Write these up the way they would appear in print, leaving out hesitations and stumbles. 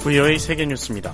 VOA 세계뉴스입니다.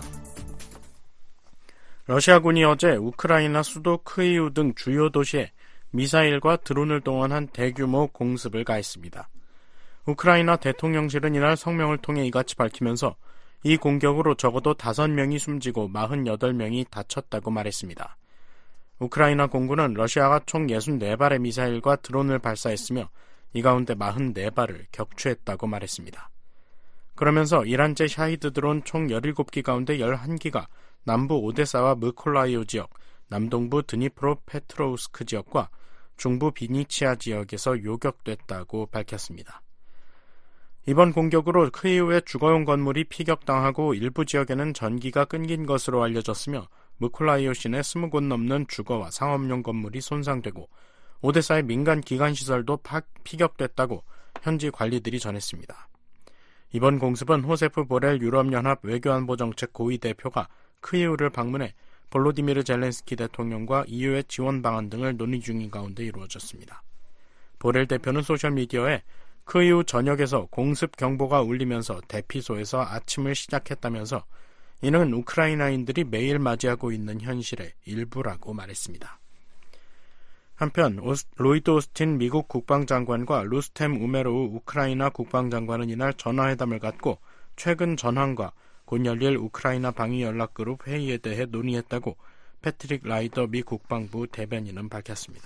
러시아군이 어제 우크라이나 수도 크이우 등 주요 도시에 미사일과 드론을 동원한 대규모 공습을 가했습니다. 우크라이나 대통령실은 이날 성명을 통해 이같이 밝히면서 이 공격으로 적어도 5명이 숨지고 48명이 다쳤다고 말했습니다. 우크라이나 공군은 러시아가 총 64발의 미사일과 드론을 발사했으며 이 가운데 44발을 격추했다고 말했습니다. 그러면서 이란제 샤히드 드론 총 17기 가운데 11기가 남부 오데사와 무콜라이오 지역, 남동부 드니프로 페트로우스크 지역과 중부 비니치아 지역에서 요격됐다고 밝혔습니다. 이번 공격으로 크이우의 주거용 건물이 피격당하고 일부 지역에는 전기가 끊긴 것으로 알려졌으며 무콜라이오 시내 20곳 넘는 주거와 상업용 건물이 손상되고 오데사의 민간 기관시설도 피격됐다고 현지 관리들이 전했습니다. 이번 공습은 호세프 보렐 유럽연합 외교안보정책 고위 대표가 크이우를 방문해 볼로디미르 젤렌스키 대통령과 EU의 지원 방안 등을 논의 중인 가운데 이루어졌습니다. 보렐 대표는 소셜미디어에 크이우 전역에서 공습 경보가 울리면서 대피소에서 아침을 시작했다면서 이는 우크라이나인들이 매일 맞이하고 있는 현실의 일부라고 말했습니다. 한편 로이드 오스틴 미국 국방장관과 루스템 우메로우 우크라이나 국방장관은 이날 전화회담을 갖고 최근 전황과 곧 열릴 우크라이나 방위연락그룹 회의에 대해 논의했다고 패트릭 라이더 미 국방부 대변인은 밝혔습니다.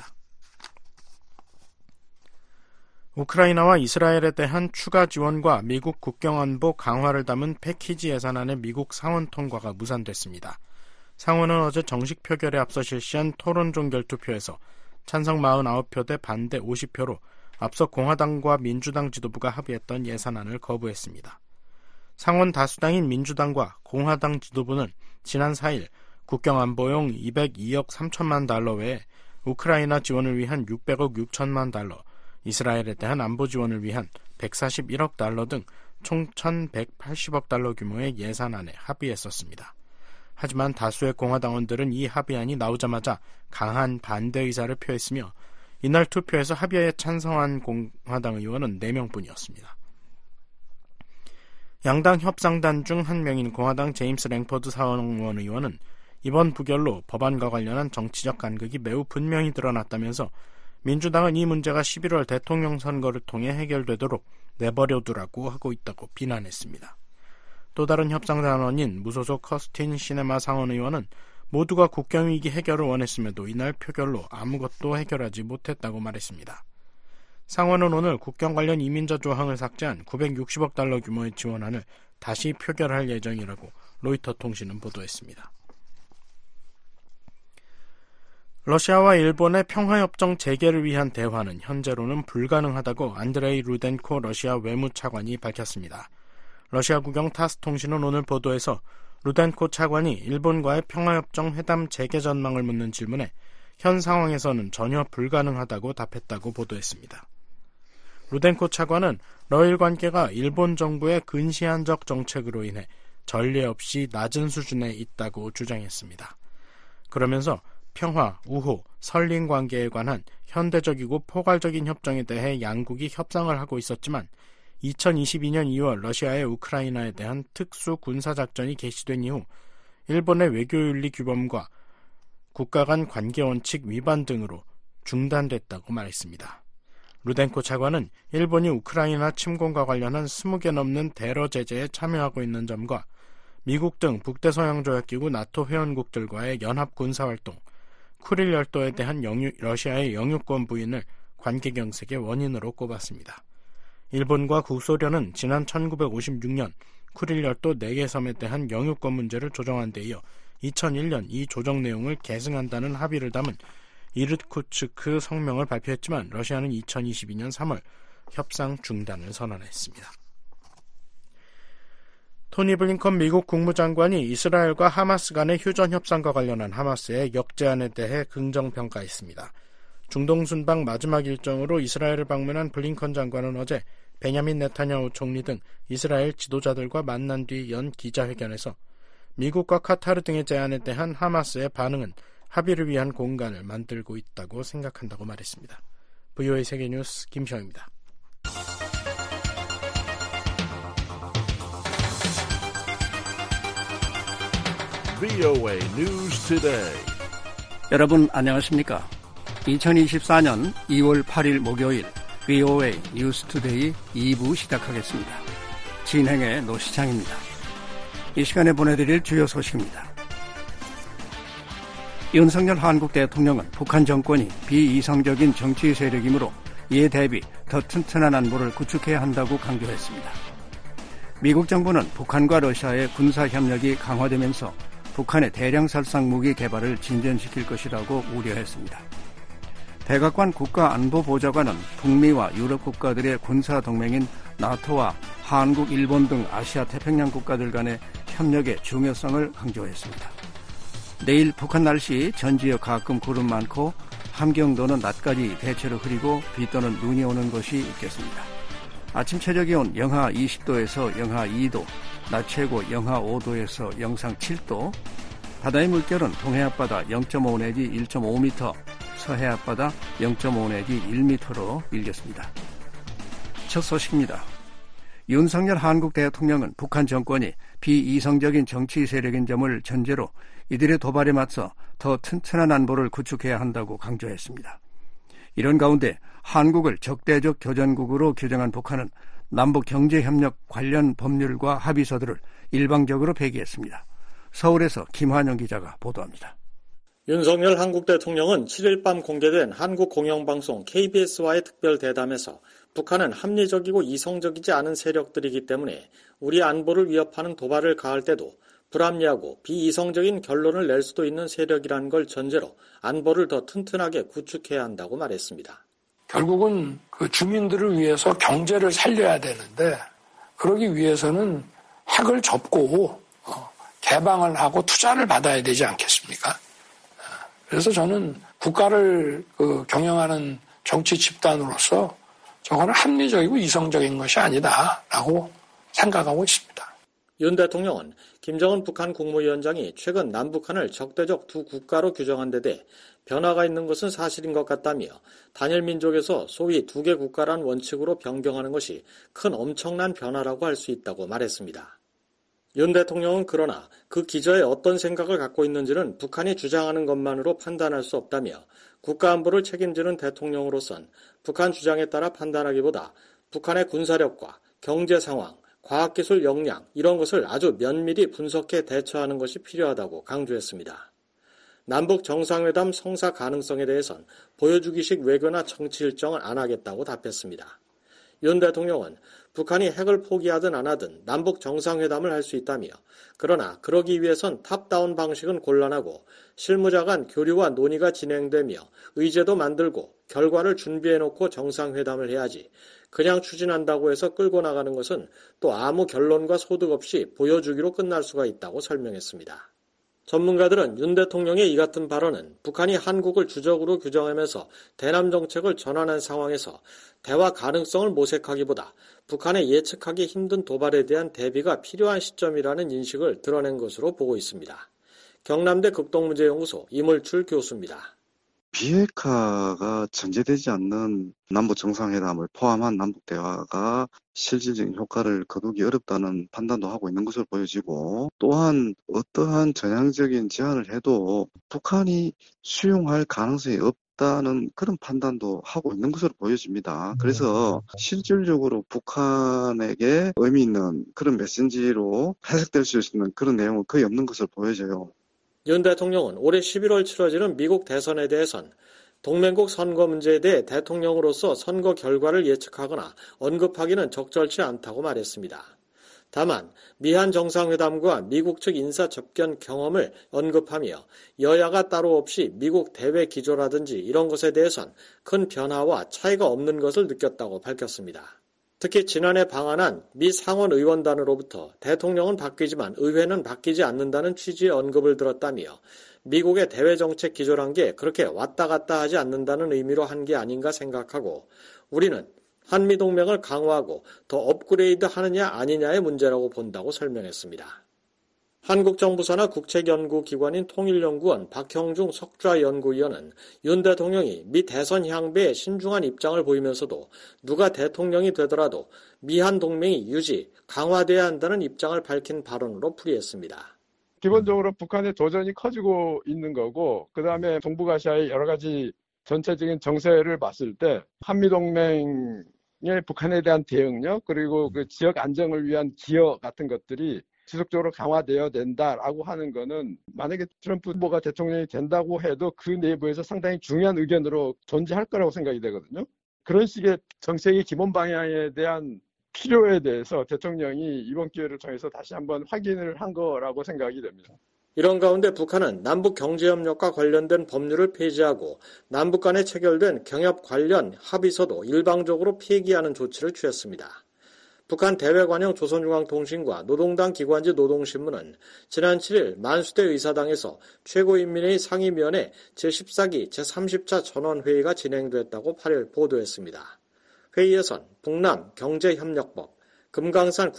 우크라이나와 이스라엘에 대한 추가 지원과 미국 국경안보 강화를 담은 패키지 예산안의 미국 상원 통과가 무산됐습니다. 상원은 어제 정식 표결에 앞서 실시한 토론 종결 투표에서 찬성 49표 대 반대 50표로 앞서 공화당과 민주당 지도부가 합의했던 예산안을 거부했습니다. 상원 다수당인 민주당과 공화당 지도부는 지난 4일 국경안보용 202억 3천만 달러 외에 우크라이나 지원을 위한 600억 6천만 달러, 이스라엘에 대한 안보 지원을 위한 141억 달러 등 총 1,180억 달러 규모의 예산안에 합의했었습니다. 하지만 다수의 공화당원들은 이 합의안이 나오자마자 강한 반대 의사를 표했으며 이날 투표에서 합의에 찬성한 공화당 의원은 4명뿐이었습니다. 양당 협상단 중 한 명인 공화당 제임스 랭퍼드 상원 의원은 이번 부결로 법안과 관련한 정치적 간극이 매우 분명히 드러났다면서 민주당은 이 문제가 11월 대통령 선거를 통해 해결되도록 내버려두라고 하고 있다고 비난했습니다. 또 다른 협상단원인 무소속 커스틴 시네마 상원 의원은 모두가 국경위기 해결을 원했음에도 이날 표결로 아무것도 해결하지 못했다고 말했습니다. 상원은 오늘 국경 관련 이민자 조항을 삭제한 960억 달러 규모의 지원안을 다시 표결할 예정이라고 로이터 통신은 보도했습니다. 러시아와 일본의 평화협정 재개를 위한 대화는 현재로는 불가능하다고 안드레이 루덴코 러시아 외무차관이 밝혔습니다. 러시아 국영 타스 통신은 오늘 보도에서 루덴코 차관이 일본과의 평화협정 회담 재개 전망을 묻는 질문에 현 상황에서는 전혀 불가능하다고 답했다고 보도했습니다. 루덴코 차관은 러일 관계가 일본 정부의 근시안적 정책으로 인해 전례 없이 낮은 수준에 있다고 주장했습니다. 그러면서 평화, 우호, 설린 관계에 관한 현대적이고 포괄적인 협정에 대해 양국이 협상을 하고 있었지만 2022년 2월 러시아의 우크라이나에 대한 특수 군사작전이 개시된 이후 일본의 외교윤리 규범과 국가 간 관계원칙 위반 등으로 중단됐다고 말했습니다. 루덴코 차관은 일본이 우크라이나 침공과 관련한 20개 넘는 대러 제재에 참여하고 있는 점과 미국 등 북대서양조약기구 나토 회원국들과의 연합 군사활동, 쿠릴 열도에 대한 러시아의 영유권 부인을 관계 경색의 원인으로 꼽았습니다. 일본과 구소련은 지난 1956년 쿠릴 열도 4개 섬에 대한 영유권 문제를 조정한 데 이어 2001년 이 조정 내용을 계승한다는 합의를 담은 이르쿠츠크 성명을 발표했지만 러시아는 2022년 3월 협상 중단을 선언했습니다. 토니 블링컨 미국 국무장관이 이스라엘과 하마스 간의 휴전 협상과 관련한 하마스의 역제안에 대해 긍정평가했습니다. 중동 순방 마지막 일정으로 이스라엘을 방문한 블링컨 장관은 어제 베냐민 네타냐후 총리 등 이스라엘 지도자들과 만난 뒤 연 기자회견에서 미국과 카타르 등의 제안에 대한 하마스의 반응은 합의를 위한 공간을 만들고 있다고 생각한다고 말했습니다. VOA 세계뉴스 김시영입니다. VOA News Today. 여러분 안녕하십니까? 2024년 2월 8일 목요일 VOA 뉴스 투데이 2부 시작하겠습니다. 진행의 노시창입니다. 이 시간에 보내드릴 주요 소식입니다. 윤석열 한국 대통령은 북한 정권이 비이성적인 정치 세력이므로 이에 대비 더 튼튼한 안보를 구축해야 한다고 강조했습니다. 미국 정부는 북한과 러시아의 군사협력이 강화되면서 북한의 대량 살상 무기 개발을 진전시킬 것이라고 우려했습니다. 백악관 국가안보보좌관은 북미와 유럽 국가들의 군사동맹인 나토와 한국, 일본 등 아시아 태평양 국가들 간의 협력의 중요성을 강조했습니다. 내일 북한 날씨 전 지역 가끔 구름 많고 함경도는 낮까지 대체로 흐리고 비 또는 눈이 오는 곳이 있겠습니다. 아침 최저 기온 영하 20도에서 영하 2도, 낮 최고 영하 5도에서 영상 7도, 바다의 물결은 동해 앞바다 0.5 내지 1.5m, 서해 앞바다 0.5 내지 1m로 일겠습니다. 첫 소식입니다. 윤석열 한국 대통령은 북한 정권이 비이성적인 정치 세력인 점을 전제로 이들의 도발에 맞서 더 튼튼한 안보를 구축해야 한다고 강조했습니다. 이런 가운데 한국을 적대적 교전국으로 규정한 북한은 남북 경제협력 관련 법률과 합의서들을 일방적으로 폐기했습니다. 서울에서 김환영 기자가 보도합니다. 윤석열 한국 대통령은 7일 밤 공개된 한국 공영방송 KBS와의 특별 대담에서 북한은 합리적이고 이성적이지 않은 세력들이기 때문에 우리 안보를 위협하는 도발을 가할 때도 불합리하고 비이성적인 결론을 낼 수도 있는 세력이라는 걸 전제로 안보를 더 튼튼하게 구축해야 한다고 말했습니다. 결국은 그 주민들을 위해서 경제를 살려야 되는데 그러기 위해서는 핵을 접고 개방을 하고 투자를 받아야 되지 않겠습니까? 그래서 저는 국가를 경영하는 정치 집단으로서 저거는 합리적이고 이성적인 것이 아니다라고 생각하고 있습니다. 윤 대통령은 김정은 북한 국무위원장이 최근 남북한을 적대적 두 국가로 규정한 데 대해 변화가 있는 것은 사실인 것 같다며 단일 민족에서 소위 두 개 국가란 원칙으로 변경하는 것이 큰 엄청난 변화라고 할 수 있다고 말했습니다. 윤 대통령은 그러나 그 기저에 어떤 생각을 갖고 있는지는 북한이 주장하는 것만으로 판단할 수 없다며 국가안보를 책임지는 대통령으로선 북한 주장에 따라 판단하기보다 북한의 군사력과 경제 상황, 과학기술 역량 이런 것을 아주 면밀히 분석해 대처하는 것이 필요하다고 강조했습니다. 남북 정상회담 성사 가능성에 대해선 보여주기식 외교나 정치 일정을 안 하겠다고 답했습니다. 윤 대통령은 북한이 핵을 포기하든 안 하든 남북 정상회담을 할 수 있다며 그러나 그러기 위해선 탑다운 방식은 곤란하고 실무자 간 교류와 논의가 진행되며 의제도 만들고 결과를 준비해놓고 정상회담을 해야지 그냥 추진한다고 해서 끌고 나가는 것은 또 아무 결론과 소득 없이 보여주기로 끝날 수가 있다고 설명했습니다. 전문가들은 윤 대통령의 이 같은 발언은 북한이 한국을 주적으로 규정하면서 대남 정책을 전환한 상황에서 대화 가능성을 모색하기보다 북한의 예측하기 힘든 도발에 대한 대비가 필요한 시점이라는 인식을 드러낸 것으로 보고 있습니다. 경남대 극동문제연구소 이물출 교수입니다. 비핵화가 전제되지 않는 남북 정상회담을 포함한 남북 대화가 실질적인 효과를 거두기 어렵다는 판단도 하고 있는 것으로 보여지고 또한 어떠한 전향적인 제안을 해도 북한이 수용할 가능성이 없다는 그런 판단도 하고 있는 것으로 보여집니다. 그래서 실질적으로 북한에게 의미 있는 그런 메시지로 해석될 수 있는 그런 내용은 거의 없는 것으로 보여져요. 윤 대통령은 올해 11월 치러지는 미국 대선에 대해선 동맹국 선거 문제에 대해 대통령으로서 선거 결과를 예측하거나 언급하기는 적절치 않다고 말했습니다. 다만 미한 정상회담과 미국 측 인사 접견 경험을 언급하며 여야가 따로 없이 미국 대외 기조라든지 이런 것에 대해선 큰 변화와 차이가 없는 것을 느꼈다고 밝혔습니다. 특히 지난해 방한한 미 상원 의원단으로부터 대통령은 바뀌지만 의회는 바뀌지 않는다는 취지의 언급을 들었다며 미국의 대외정책 기조란 게 그렇게 왔다 갔다 하지 않는다는 의미로 한 게 아닌가 생각하고 우리는 한미동맹을 강화하고 더 업그레이드 하느냐 아니냐의 문제라고 본다고 설명했습니다. 한국정부사나 국책연구기관인 통일연구원 박형중 석좌연구위원은 윤 대통령이 미 대선 향배에 신중한 입장을 보이면서도 누가 대통령이 되더라도 미한 동맹이 유지, 강화돼야 한다는 입장을 밝힌 발언으로 풀이했습니다. 기본적으로 북한의 도전이 커지고 있는 거고, 그 다음에 동북아시아의 여러 가지 전체적인 정세를 봤을 때 한미동맹의 북한에 대한 대응력, 그리고 그 지역 안정을 위한 기여 같은 것들이 지속적으로 강화되어야 된다라고 하는 거는 만약에 트럼프 후보가 대통령이 된다고 해도 그 내부에서 상당히 중요한 의견으로 존재할 거라고 생각이 되거든요. 그런 식의 정책의 기본 방향에 대한 필요에 대해서 대통령이 이번 기회를 통해서 다시 한번 확인을 한 거라고 생각이 됩니다. 이런 가운데 북한은 남북 경제협력과 관련된 법률을 폐지하고 남북 간에 체결된 경협 관련 합의서도 일방적으로 폐기하는 조치를 취했습니다. 북한 대외관용 조선중앙통신과 노동당 기관지 노동신문은 지난 7일 만수대 의사당에서 최고인민회의 상임위원회 제14기 제30차 전원회의가 진행됐다고 8일 보도했습니다. 회의에선 북남 경제협력법, 금강산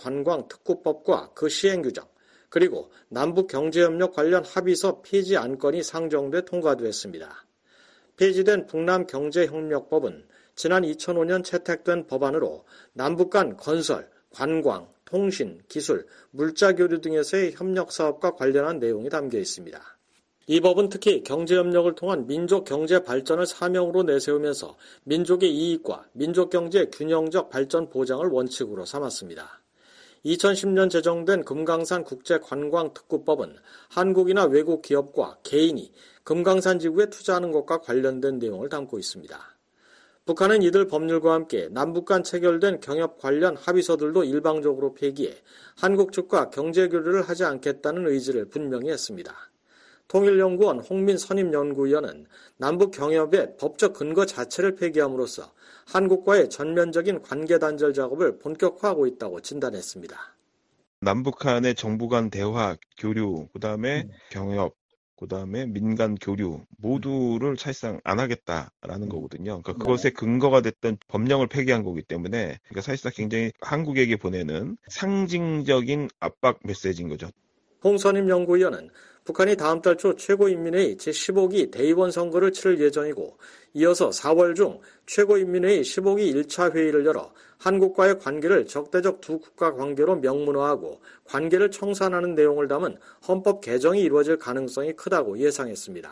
국제관광특구법과 그 시행규정, 그리고 남북 경제협력 관련 합의서 폐지 안건이 상정돼 통과됐습니다. 폐지된 북남 경제협력법은 지난 2005년 채택된 법안으로 남북 간 건설, 관광, 통신, 기술, 물자교류 등에서의 협력사업과 관련한 내용이 담겨 있습니다. 이 법은 특히 경제협력을 통한 민족 경제 발전을 사명으로 내세우면서 민족의 이익과 민족 경제의 균형적 발전 보장을 원칙으로 삼았습니다. 2010년 제정된 금강산 국제관광특구법은 한국이나 외국 기업과 개인이 금강산 지구에 투자하는 것과 관련된 내용을 담고 있습니다. 북한은 이들 법률과 함께 남북 간 체결된 경협 관련 합의서들도 일방적으로 폐기해 한국 측과 경제교류를 하지 않겠다는 의지를 분명히 했습니다. 통일연구원 홍민 선임연구위원은 남북 경협의 법적 근거 자체를 폐기함으로써 한국과의 전면적인 관계 단절 작업을 본격화하고 있다고 진단했습니다. 남북 간의 정부 간 대화, 교류, 그다음에 경협, 그다음에 민간 교류 모두를 사실상 안 하겠다라는 거거든요. 그러니까 그것에 근거가 됐던 법령을 폐기한 거기 때문에 그러니까 사실상 굉장히 한국에게 보내는 상징적인 압박 메시지인 거죠. 홍선임 연구위원은 북한이 다음 달 초 최고인민회의 제15기 대의원 선거를 치를 예정이고 이어서 4월 중 최고인민회의 15기 1차 회의를 열어 한국과의 관계를 적대적 두 국가 관계로 명문화하고 관계를 청산하는 내용을 담은 헌법 개정이 이루어질 가능성이 크다고 예상했습니다.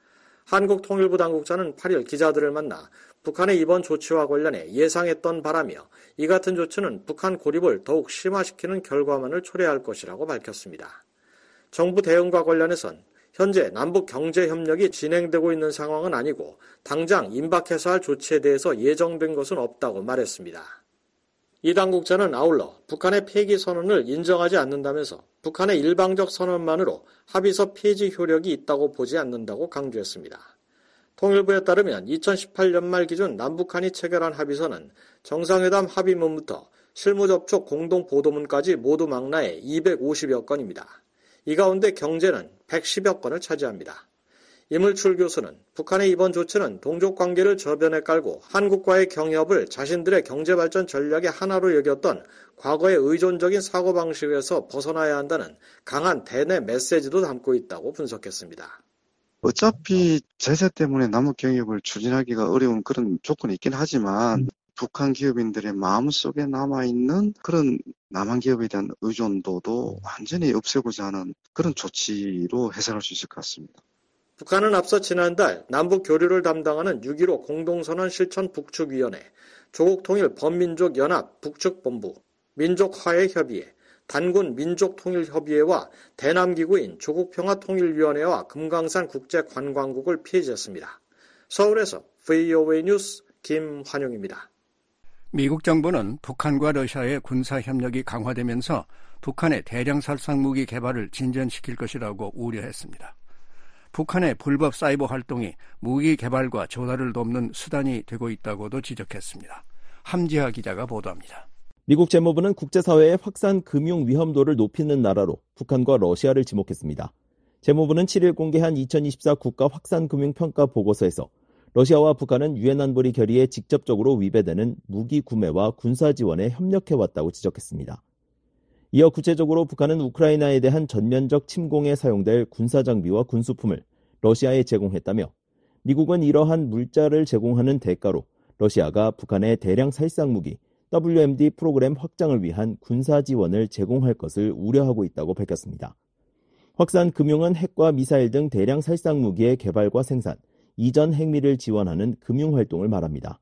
한국 통일부 당국자는 8일 기자들을 만나 북한의 이번 조치와 관련해 예상했던 바라며 이 같은 조치는 북한 고립을 더욱 심화시키는 결과만을 초래할 것이라고 밝혔습니다. 정부 대응과 관련해선 현재 남북 경제협력이 진행되고 있는 상황은 아니고 당장 임박해서 할 조치에 대해서 예정된 것은 없다고 말했습니다. 이 당국자는 아울러 북한의 폐기 선언을 인정하지 않는다면서 북한의 일방적 선언만으로 합의서 폐지 효력이 있다고 보지 않는다고 강조했습니다. 통일부에 따르면 2018년 말 기준 남북한이 체결한 합의서는 정상회담 합의문부터 실무접촉 공동보도문까지 모두 망라해 250여 건입니다. 이 가운데 경제는 110여 건을 차지합니다. 임을출 교수는 북한의 이번 조치는 동족관계를 저변에 깔고 한국과의 경협을 자신들의 경제발전 전략의 하나로 여겼던 과거의 의존적인 사고방식에서 벗어나야 한다는 강한 대내 메시지도 담고 있다고 분석했습니다. 어차피 제재 때문에 남북 경협을 추진하기가 어려운 그런 조건이 있긴 하지만 북한 기업인들의 마음속에 남아있는 그런 남한 기업에 대한 의존도도 완전히 없애고자 하는 그런 조치로 해석할 수 있을 것 같습니다. 북한은 앞서 지난달 남북 교류를 담당하는 6.15 공동선언 실천 북측위원회, 조국통일 범민족연합 북측본부, 민족화해협의회, 단군 민족통일협의회와 대남기구인 조국평화통일위원회와 금강산 국제관광국을 폐지했습니다. 서울에서 VOA 뉴스 김환용입니다. 미국 정부는 북한과 러시아의 군사협력이 강화되면서 북한의 대량 살상무기 개발을 진전시킬 것이라고 우려했습니다. 북한의 불법 사이버 활동이 무기 개발과 조달을 돕는 수단이 되고 있다고도 지적했습니다. 함지하 기자가 보도합니다. 미국 재무부는 국제사회의 확산 금융 위험도를 높이는 나라로 북한과 러시아를 지목했습니다. 재무부는 7일 공개한 2024 국가 확산 금융 평가 보고서에서 러시아와 북한은 유엔 안보리 결의에 직접적으로 위배되는 무기 구매와 군사 지원에 협력해왔다고 지적했습니다. 이어 구체적으로 북한은 우크라이나에 대한 전면적 침공에 사용될 군사장비와 군수품을 러시아에 제공했다며 미국은 이러한 물자를 제공하는 대가로 러시아가 북한의 대량 살상무기 WMD 프로그램 확장을 위한 군사 지원을 제공할 것을 우려하고 있다고 밝혔습니다. 확산금융은 핵과 미사일 등 대량 살상무기의 개발과 생산, 이전 핵미를 지원하는 금융활동을 말합니다.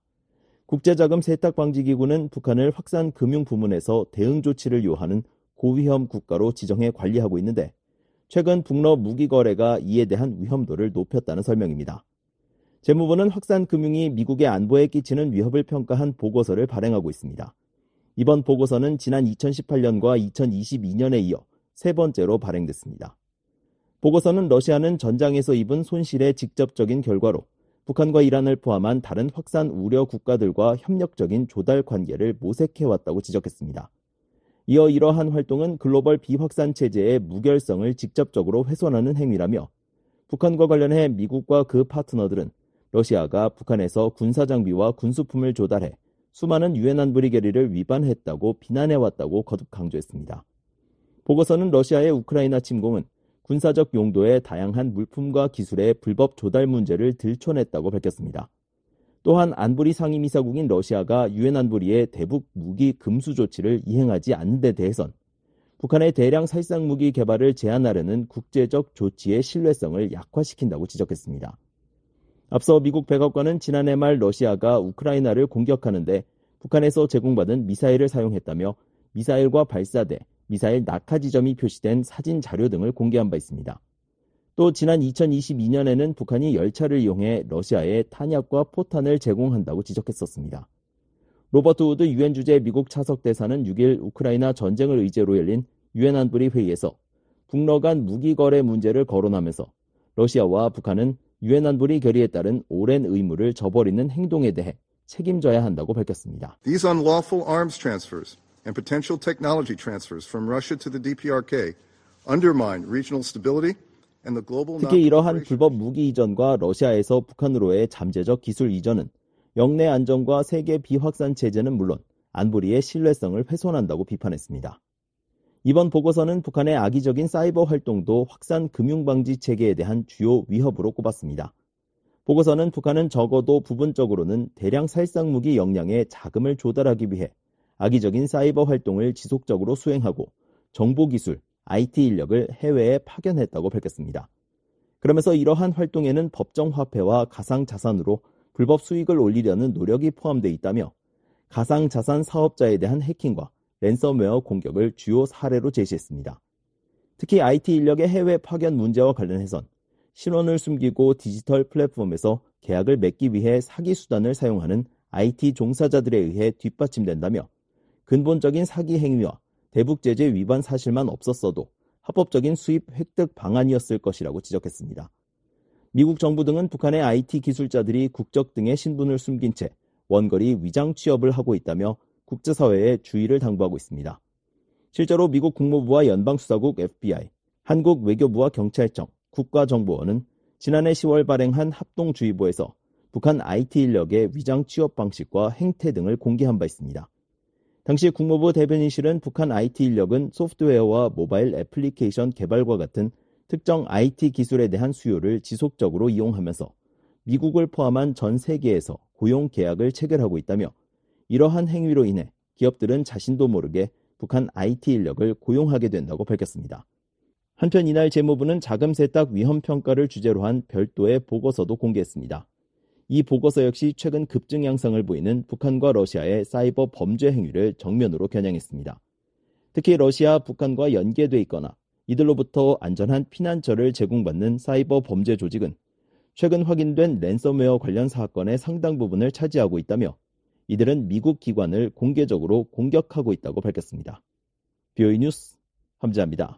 국제자금세탁방지기구는 북한을 확산금융 부문에서 대응 조치를 요하는 고위험 국가로 지정해 관리하고 있는데 최근 북러 무기 거래가 이에 대한 위험도를 높였다는 설명입니다. 재무부는 확산금융이 미국의 안보에 끼치는 위협을 평가한 보고서를 발행하고 있습니다. 이번 보고서는 지난 2018년과 2022년에 이어 세 번째로 발행됐습니다. 보고서는 러시아는 전장에서 입은 손실의 직접적인 결과로 북한과 이란을 포함한 다른 확산 우려 국가들과 협력적인 조달 관계를 모색해왔다고 지적했습니다. 이어 이러한 활동은 글로벌 비확산 체제의 무결성을 직접적으로 훼손하는 행위라며 북한과 관련해 미국과 그 파트너들은 러시아가 북한에서 군사장비와 군수품을 조달해 수많은 유엔 안보리 결의를 위반했다고 비난해왔다고 거듭 강조했습니다. 보고서는 러시아의 우크라이나 침공은 군사적 용도의 다양한 물품과 기술의 불법 조달 문제를 들춰냈다고 밝혔습니다. 또한 안보리 상임이사국인 러시아가 유엔 안보리의 대북 무기 금수 조치를 이행하지 않는 데 대해선 북한의 대량 살상무기 개발을 제한하려는 국제적 조치의 신뢰성을 약화시킨다고 지적했습니다. 앞서 미국 백악관은 지난해 말 러시아가 우크라이나를 공격하는데 북한에서 제공받은 미사일을 사용했다며 미사일과 발사대, 미사일 낙하 지점이 표시된 사진 자료 등을 공개한 바 있습니다. 또 지난 2022년에는 북한이 열차를 이용해 러시아에 탄약과 포탄을 제공한다고 지적했었습니다. 로버트 우드 유엔 주재 미국 차석 대사는 6일 우크라이나 전쟁을 의제로 열린 유엔 안보리 회의에서 북러 간 무기 거래 문제를 거론하면서 러시아와 북한은 유엔 안보리 결의에 따른 오랜 의무를 저버리는 행동에 대해 책임져야 한다고 밝혔습니다. These unlawful arms transfers and potential technology transfers from Russia to the DPRK undermine regional stability and the global. 특히 이러한 불법 무기 이전과 러시아에서 북한으로의 잠재적 기술 이전은 영내 안정과 세계 비확산 체제는 물론 안보리의 신뢰성을 훼손한다고 비판했습니다. 이번 보고서는 북한의 악의적인 사이버 활동도 확산 금융방지 체계에 대한 주요 위협으로 꼽았습니다. 보고서는 북한은 적어도 부분적으로는 대량 살상무기 역량에 자금을 조달하기 위해 악의적인 사이버 활동을 지속적으로 수행하고 정보기술, IT 인력을 해외에 파견했다고 밝혔습니다. 그러면서 이러한 활동에는 법정화폐와 가상자산으로 불법 수익을 올리려는 노력이 포함되어 있다며 가상자산 사업자에 대한 해킹과 랜섬웨어 공격을 주요 사례로 제시했습니다. 특히 IT 인력의 해외 파견 문제와 관련해선 신원을 숨기고 디지털 플랫폼에서 계약을 맺기 위해 사기 수단을 사용하는 IT 종사자들에 의해 뒷받침된다며 근본적인 사기 행위와 대북 제재 위반 사실만 없었어도 합법적인 수입 획득 방안이었을 것이라고 지적했습니다. 미국 정부 등은 북한의 IT 기술자들이 국적 등의 신분을 숨긴 채 원거리 위장 취업을 하고 있다며 국제사회에 주의를 당부하고 있습니다. 실제로 미국 국무부와 연방수사국 FBI, 한국 외교부와 경찰청, 국가정보원은 지난해 10월 발행한 합동주의보에서 북한 IT 인력의 위장 취업 방식과 행태 등을 공개한 바 있습니다. 당시 국무부 대변인실은 북한 IT 인력은 소프트웨어와 모바일 애플리케이션 개발과 같은 특정 IT 기술에 대한 수요를 지속적으로 이용하면서 미국을 포함한 전 세계에서 고용 계약을 체결하고 있다며 이러한 행위로 인해 기업들은 자신도 모르게 북한 IT 인력을 고용하게 된다고 밝혔습니다. 한편 이날 재무부는 자금 세탁 위험 평가를 주제로 한 별도의 보고서도 공개했습니다. 이 보고서 역시 최근 급증 양상을 보이는 북한과 러시아의 사이버 범죄 행위를 정면으로 겨냥했습니다. 특히 러시아, 북한과 연계돼 있거나 이들로부터 안전한 피난처를 제공받는 사이버 범죄 조직은 최근 확인된 랜섬웨어 관련 사건의 상당 부분을 차지하고 있다며 이들은 미국 기관을 공개적으로 공격하고 있다고 밝혔습니다. BOE 뉴스 함지아입니다.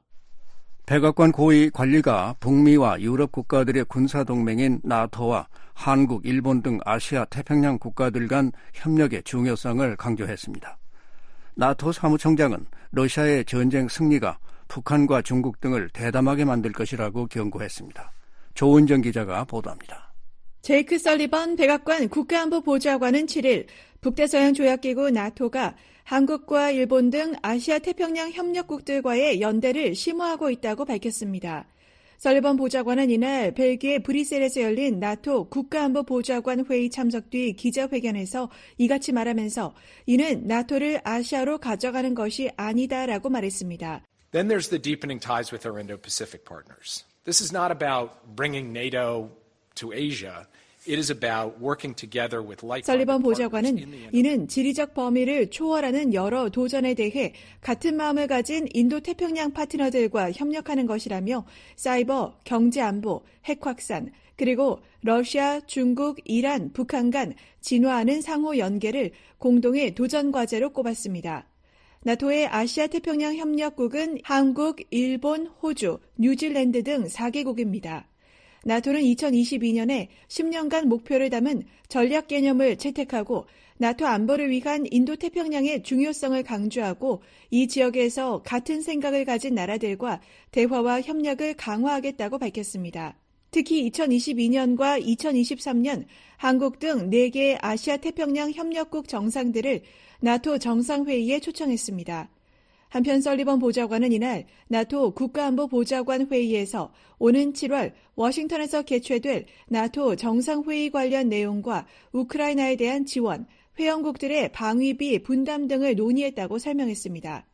백악관 고위 관리가 북미와 유럽 국가들의 군사동맹인 나토와 한국, 일본 등 아시아 태평양 국가들 간 협력의 중요성을 강조했습니다. 나토 사무총장은 러시아의 전쟁 승리가 북한과 중국 등을 대담하게 만들 것이라고 경고했습니다. 조은정 기자가 보도합니다. 제이크 설리번 백악관 국가안보보좌관은 7일 북대서양조약기구 나토가 한국과 일본 등 아시아 태평양 협력국들과의 연대를 심화하고 있다고 밝혔습니다. 설리번 보좌관은 이날 벨기에 브뤼셀에서 열린 나토 국가안보보좌관 회의 참석 뒤 기자회견에서 이같이 말하면서 이는 나토를 아시아로 가져가는 것이 아니다라고 말했습니다. Then there's the deepening ties with our Indo-Pacific partners. This is not about bringing NATO to Asia. It is about working together with like-minded 설리번 partners 보좌관은 in the Indo-Pacific. 이는 지리적 범위를 초월하는 여러 도전에 대해 같은 마음을 가진 인도태평양 파트너들과 협력하는 것이라며 사이버, 경제안보, 핵 확산, 그리고 러시아, 중국, 이란, 북한 간 진화하는 상호 연계를 공동의 도전 과제로 꼽았습니다. 나토의 아시아 태평양 협력국은 한국, 일본, 호주, 뉴질랜드 등 4개국입니다. 나토는 2022년에 10년간 목표를 담은 전략 개념을 채택하고 나토 안보를 위한 인도태평양의 중요성을 강조하고 이 지역에서 같은 생각을 가진 나라들과 대화와 협력을 강화하겠다고 밝혔습니다. 특히 2022년과 2023년 한국 등 4개의 아시아 태평양 협력국 정상들을 나토 정상회의에 초청했습니다. 한편 설리번 보좌관은 이날 나토 국가안보보좌관 회의에서 오는 7월 워싱턴에서 개최될 나토 정상회의 관련 내용과 우크라이나에 대한 지원, 회원국들의 방위비 분담 등을 논의했다고 설명했습니다.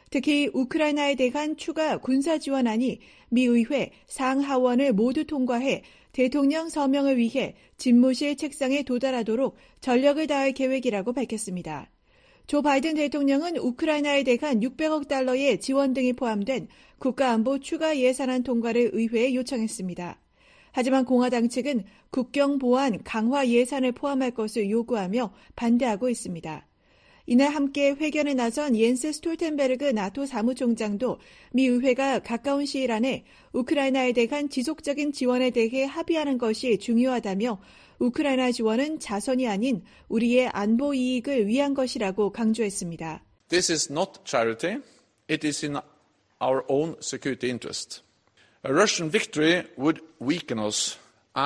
특히 우크라이나에 대한 추가 군사 지원안이 미 의회 상하원을 모두 통과해 대통령 서명을 위해 집무실 책상에 도달하도록 전력을 다할 계획이라고 밝혔습니다. 조 바이든 대통령은 우크라이나에 대한 600억 달러의 지원 등이 포함된 국가안보 추가 예산안 통과를 의회에 요청했습니다. 하지만 공화당 측은 국경 보안 강화 예산을 포함할 것을 요구하며 반대하고 있습니다. 이날 함께 회견에 나선 옌스 스톨텐베르그 나토 사무총장도 미 의회가 가까운 시일 안에 우크라이나에 대한 지속적인 지원에 대해 합의하는 것이 중요하다며 우크라이나 지원은 자선이 아닌 우리의 안보 이익을 위한 것이라고 강조했습니다. This is not charity. It is in our own security interest. A Russian victory would weaken us.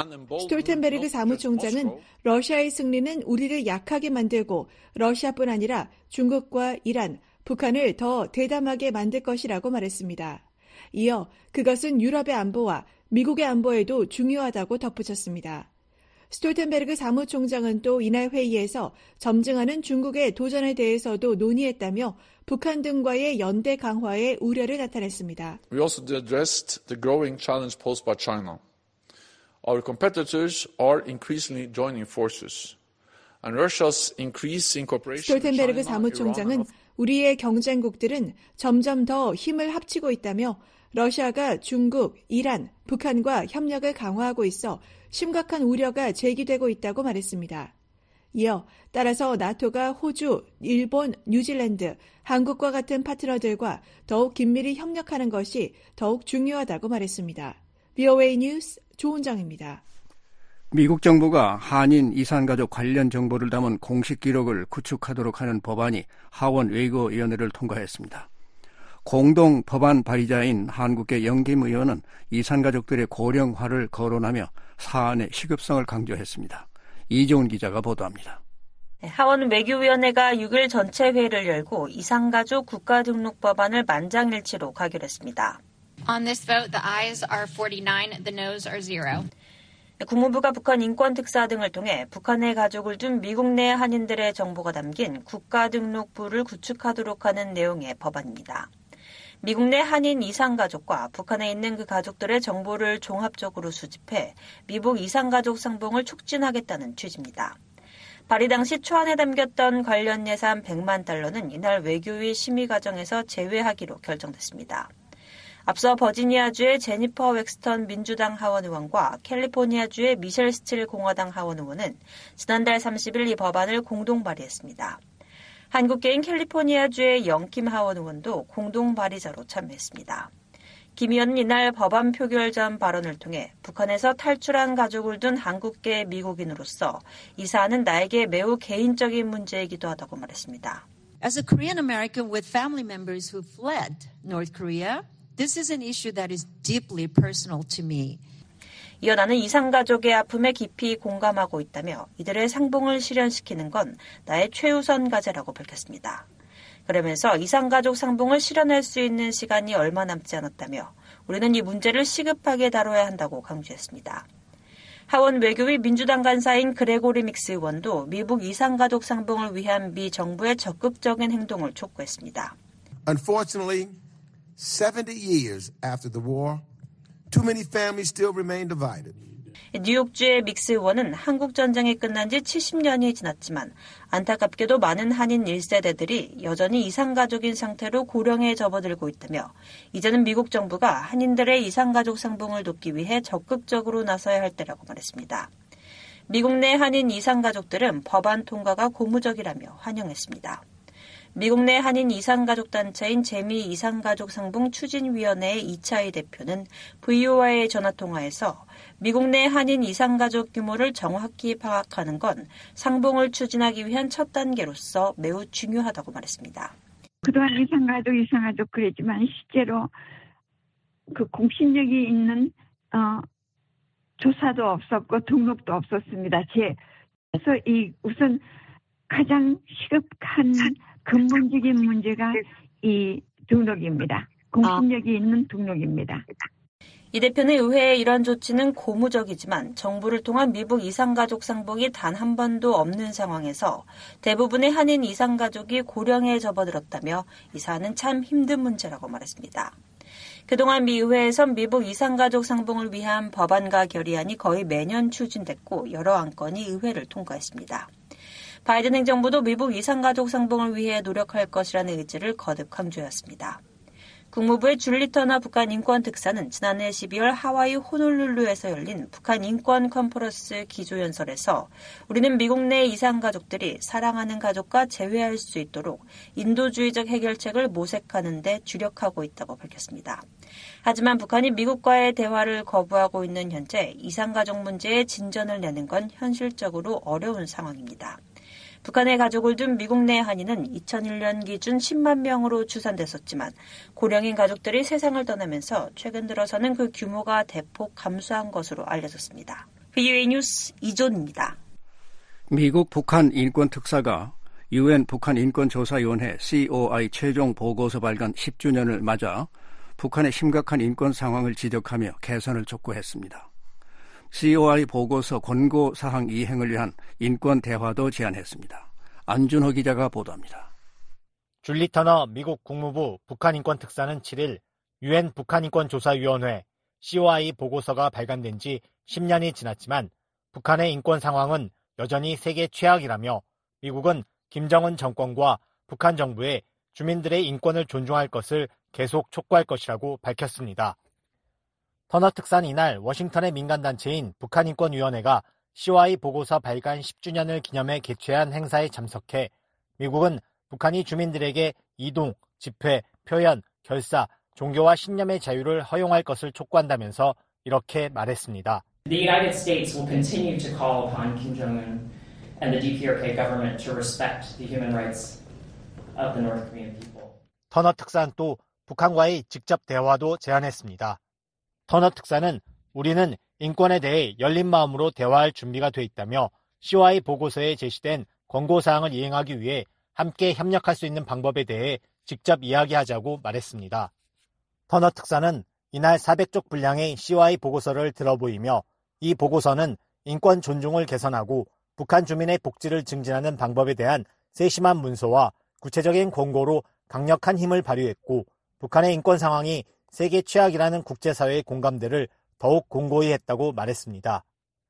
스톨텐베르그 사무총장은 러시아의 승리는 우리를 약하게 만들고 러시아뿐 아니라 중국과 이란, 북한을 더 대담하게 만들 것이라고 말했습니다. 이어 그것은 유럽의 안보와 미국의 안보에도 중요하다고 덧붙였습니다. 스톨텐베르그 사무총장은 또 이날 회의에서 점증하는 중국의 도전에 대해서도 논의했다며 북한 등과의 연대 강화에 우려를 나타냈습니다. We also addressed the growing challenge posed by China. Our competitors are increasingly joining forces. And Russia's increasing cooperation 스톨텐베르그 사무총장은 우리의 경쟁국들은 점점 더 힘을 합치고 있다며 러시아가 중국, 이란, 북한과 협력을 강화하고 있어 심각한 우려가 제기되고 있다고 말했습니다. 이어 따라서 나토가 호주, 일본, 뉴질랜드, 한국과 같은 파트너들과 더욱 긴밀히 협력하는 것이 더욱 중요하다고 말했습니다. VOA 뉴스 조은정입니다. 미국 정부가 한인 이산가족 관련 정보를 담은 공식 기록을 구축하도록 하는 법안이 하원 외교위원회를 통과했습니다. 공동 법안 발의자인 한국계 영김 의원은 이산가족들의 고령화를 거론하며 사안의 시급성을 강조했습니다. 이종훈 기자가 보도합니다. 하원 외교위원회가 6일 전체 회의를 열고 이산가족 국가등록법안을 만장일치로 가결했습니다. On this vote, the ayes are 49, the noes are 0. 국무부가 북한 인권특사 등을 통해 북한에 가족을 둔 미국 내 한인들의 정보가 담긴 국가등록부를 구축하도록 하는 내용의 법안입니다. 미국 내 한인 이산가족과 북한에 있는 그 가족들의 정보를 종합적으로 수집해 미국 이산가족 상봉을 촉진하겠다는 취지입니다. 발의 당시 초안에 담겼던 관련 예산 100만 달러는 이날 외교위 심의 과정에서 제외하기로 결정됐습니다. 앞서 버지니아주의 제니퍼 웩스턴 민주당 하원 의원과 캘리포니아주의 미셸 스틸 공화당 하원 의원은 지난달 30일 이 법안을 공동 발의했습니다. 한국계인 캘리포니아주의 영킴 하원 의원도 공동 발의자로 참여했습니다. 김 의원은 이날 법안 표결 전 발언을 통해 북한에서 탈출한 가족을 둔 한국계 미국인으로서 이 사안은 나에게 매우 개인적인 문제이기도 하다고 말했습니다. As a Korean American with family members who fled North Korea, This is an issue that is deeply personal to me. 이어 나는 이산가족의 아픔에 깊이 공감하고 있다며 이들의 상봉을 실현시키는 건 나의 최우선 과제라고 밝혔습니다. 그러면서 이산가족 상봉을 실현할 수 있는 시간이 얼마 남지 않았다며 우리는 이 문제를 시급하게 다뤄야 한다고 강조했습니다. 하원 외교위 민주당 간사인 그레고리 믹스 의원도 미국 이산가족 상봉을 위한 미 정부의 적극적인 행동을 촉구했습니다. Unfortunately, 70 years after the war, too many families still remain divided. 뉴욕주의 믹스 의원은 한국 전쟁이 끝난 지 70년이 지났지만 안타깝게도 많은 한인 1세대들이 여전히 이상가족인 상태로 고령에 접어들고 있다며 이제는 미국 정부가 한인들의 이상가족 상봉을 돕기 위해 적극적으로 나서야 할 때라고 말했습니다. 미국 내 한인 이상가족들은 법안 통과가 고무적이라며 환영했습니다. 미국 내 한인 이상가족 단체인 재미 이상가족 상봉 추진위원회의 이차희 대표는 VOA의 전화통화에서 미국 내 한인 이상가족 규모를 정확히 파악하는 건 상봉을 추진하기 위한 첫 단계로서 매우 중요하다고 말했습니다. 그동안 이상가족 그랬지만 실제로 그 공신력이 있는 조사도 없었고 등록도 없었습니다. 그래서 우선 가장 시급한 근본적인 문제가 이 등록입니다. 공신력이 있는 등록입니다. 이 대표는 의회의 이런 조치는 고무적이지만 정부를 통한 미국 이상가족 상봉이 단 한 번도 없는 상황에서 대부분의 한인 이상가족이 고령에 접어들었다며 이 사안은 참 힘든 문제라고 말했습니다. 그동안 미 의회에선 미국 이상가족 상봉을 위한 법안과 결의안이 거의 매년 추진됐고 여러 안건이 의회를 통과했습니다. 바이든 행정부도 미국 이상가족 상봉을 위해 노력할 것이라는 의지를 거듭 강조했습니다. 국무부의 줄리 터너 북한 인권 특사는 지난해 12월 하와이 호놀룰루에서 열린 북한 인권 컨퍼런스 기조연설에서 우리는 미국 내 이상가족들이 사랑하는 가족과 재회할 수 있도록 인도주의적 해결책을 모색하는 데 주력하고 있다고 밝혔습니다. 하지만 북한이 미국과의 대화를 거부하고 있는 현재 이상가족 문제에 진전을 내는 건 현실적으로 어려운 상황입니다. 북한에 가족을 둔 미국 내 한인은 2001년 기준 10만 명으로 추산됐었지만 고령인 가족들이 세상을 떠나면서 최근 들어서는 그 규모가 대폭 감소한 것으로 알려졌습니다. VOA 뉴스 이존입니다. 미국 북한 인권특사가 UN 북한인권조사위원회 COI 최종 보고서 발간 10주년을 맞아 북한의 심각한 인권 상황을 지적하며 개선을 촉구했습니다. COI 보고서 권고사항 이행을 위한 인권 대화도 제안했습니다. 안준호 기자가 보도합니다. 줄리 터너 미국 국무부 북한인권특사는 7일 UN 북한인권조사위원회 COI 보고서가 발간된 지 10년이 지났지만 북한의 인권 상황은 여전히 세계 최악이라며 미국은 김정은 정권과 북한 정부에 주민들의 인권을 존중할 것을 계속 촉구할 것이라고 밝혔습니다. 터너 특사는 이날 워싱턴의 민간단체인 북한인권위원회가 COI 보고서 발간 10주년을 기념해 개최한 행사에 참석해 미국은 북한이 주민들에게 이동, 집회, 표현, 결사, 종교와 신념의 자유를 허용할 것을 촉구한다면서 이렇게 말했습니다. The United States will continue to call upon Kim Jong-un and the DPRK government to respect the human rights of the North Korean people. 터너 특사는 또 북한과의 직접 대화도 제안했습니다. 터너 특사는 우리는 인권에 대해 열린 마음으로 대화할 준비가 돼 있다며 COI 보고서에 제시된 권고사항을 이행하기 위해 함께 협력할 수 있는 방법에 대해 직접 이야기하자고 말했습니다. 터너 특사는 이날 400쪽 분량의 COI 보고서를 들어보이며 이 보고서는 인권 존중을 개선하고 북한 주민의 복지를 증진하는 방법에 대한 세심한 문서와 구체적인 권고로 강력한 힘을 발휘했고 북한의 인권 상황이 세계 최악이라는 국제사회의 공감대를 더욱 공고히 했다고 말했습니다.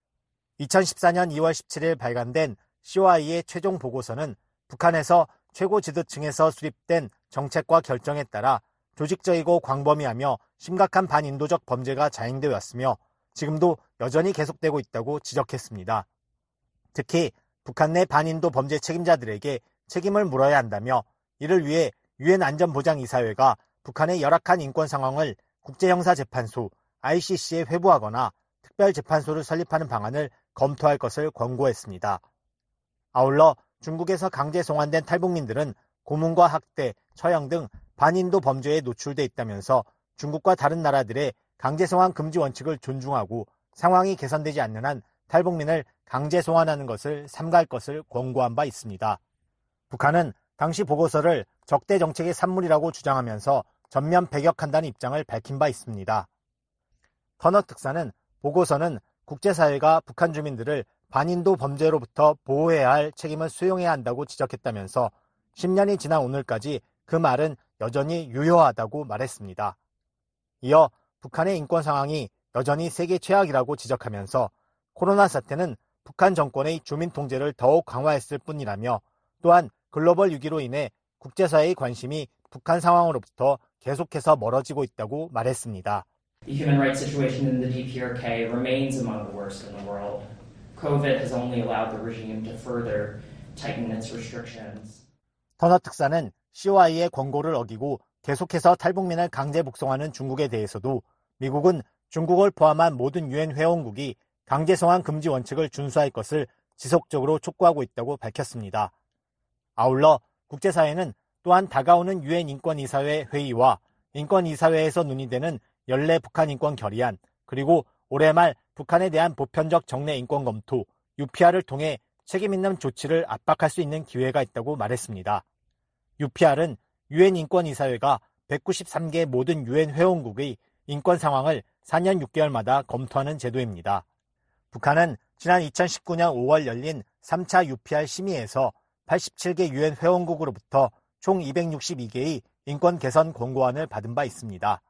2014년 2월 17일 발간된 COI의 최종 보고서는 북한에서 최고 지도층에서 수립된 정책과 결정에 따라 조직적이고 광범위하며 심각한 반인도적 범죄가 자행되어 왔으며 지금도 여전히 계속되고 있다고 지적했습니다. 특히 북한 내 반인도 범죄 책임자들에게 책임을 물어야 한다며 이를 위해 유엔 안전보장이사회가 북한의 열악한 인권 상황을 국제형사재판소 ICC에 회부하거나 특별재판소를 설립하는 방안을 검토할 것을 권고했습니다. 아울러 중국에서 강제 송환된 탈북민들은 고문과 학대, 처형 등 반인도 범죄에 노출돼 있다면서 중국과 다른 나라들의 강제 송환 금지 원칙을 존중하고 상황이 개선되지 않는 한 탈북민을 강제 송환하는 것을 삼가할 것을 권고한 바 있습니다. 북한은 당시 보고서를 적대 정책의 산물이라고 주장하면서 전면 배격한다는 입장을 밝힌 바 있습니다. 터너 특사는 보고서는 국제사회가 북한 주민들을 반인도 범죄로부터 보호해야 할 책임을 수용해야 한다고 지적했다면서 10년이 지난 오늘까지 그 말은 여전히 유효하다고 말했습니다. 이어 북한의 인권 상황이 여전히 세계 최악이라고 지적하면서 코로나 사태는 북한 정권의 주민 통제를 더욱 강화했을 뿐이라며 또한 글로벌 위기로 인해 국제사회의 관심이 북한 상황으로부터 계속해서 멀어지고 있다고 말했습니다. The human rights situation in the DPRK remains among the worst in the world. COVID has only allowed the regime to further tighten its restrictions. 터너 특사는 COI의 권고를 어기고 계속해서 탈북민을 강제 북송하는 중국에 대해서도 미국은 중국을 포함한 모든 유엔 회원국이 강제 송환 금지 원칙을 준수할 것을 지속적으로 촉구하고 있다고 밝혔습니다. 아울러 국제사회는 또한 다가오는 유엔 인권이사회 회의와 인권이사회에서 논의되는 연례 북한 인권 결의안, 그리고 올해 말 북한에 대한 보편적 정례 인권 검토, UPR을 통해 책임있는 조치를 압박할 수 있는 기회가 있다고 말했습니다. UPR은 유엔 인권이사회가 193개 모든 유엔 회원국의 인권 상황을 4년 6개월마다 검토하는 제도입니다. 북한은 지난 2019년 5월 열린 3차 UPR 심의에서 87개 유엔 회원국으로부터 총 262개의 인권 개선 권고안을 받은 바 있습니다.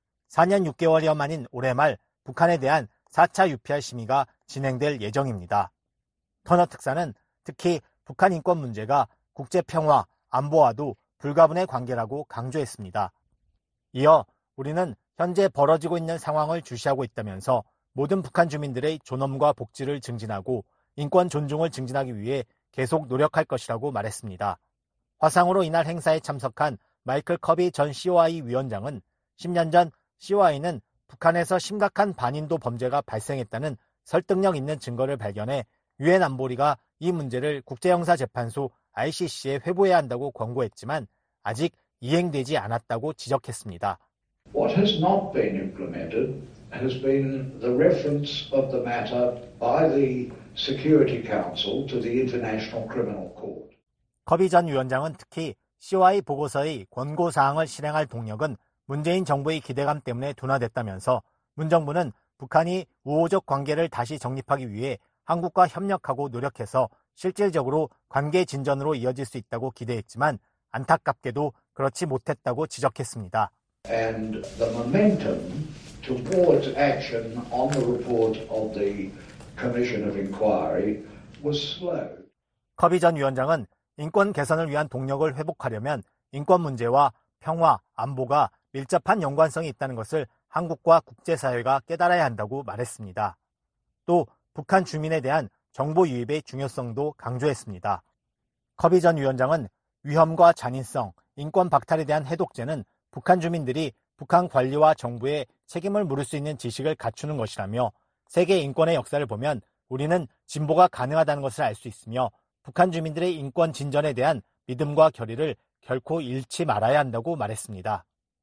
4년 6개월여 만인 올해 말 북한에 대한 4차 UPR 심의가 진행될 예정입니다. 터너 특사는 특히 북한 인권 문제가 국제평화, 안보와도 불가분의 관계라고 강조했습니다. 이어 우리는 현재 벌어지고 있는 상황을 주시하고 있다면서 모든 북한 주민들의 존엄과 복지를 증진하고 인권 존중을 증진하기 위해 계속 노력할 것이라고 말했습니다. 화상으로 이날 행사에 참석한 마이클 커비 전 COI 위원장은 10년 전 COI는 북한에서 심각한 반인도 범죄가 발생했다는 설득력 있는 증거를 발견해 유엔 안보리가 이 문제를 국제형사재판소 ICC에 회부해야 한다고 권고했지만 아직 이행되지 않았다고 지적했습니다. What has not been implemented has been the reference of the matter by the Security Council to the International Criminal Court. 커비 전 위원장은 특히 COI 보고서의 권고사항을 실행할 동력은 문재인 정부의 기대감 때문에 둔화됐다면서 문 정부는 북한이 우호적 관계를 다시 정립하기 위해 한국과 협력하고 노력해서 실질적으로 관계 진전으로 이어질 수 있다고 기대했지만 안타깝게도 그렇지 못했다고 지적했습니다. And the momentum towards action on the report of the Commission of Inquiry was slow. 커비 전 위원장은 인권 개선을 위한 동력을 회복하려면 인권 문제와 평화, 안보가 밀접한 연관성이 있다는 것을 한국과 국제사회가 깨달아야 한다고 말했습니다. 또 북한 주민에 대한 정보 유입의 중요성도 강조했습니다. 커비 전 위원장은 위험과 잔인성, 인권 박탈에 대한 해독제는 북한 주민들이 북한 관리와 정부에 책임을 물을 수 있는 지식을 갖추는 것이라며 세계 인권의 역사를 보면 우리는 진보가 가능하다는 것을 알 수 있으며 북한 주민들의 인권 진전에 대한 믿음과 결의를 결코 잃지 말아야 한다고 말했습니다.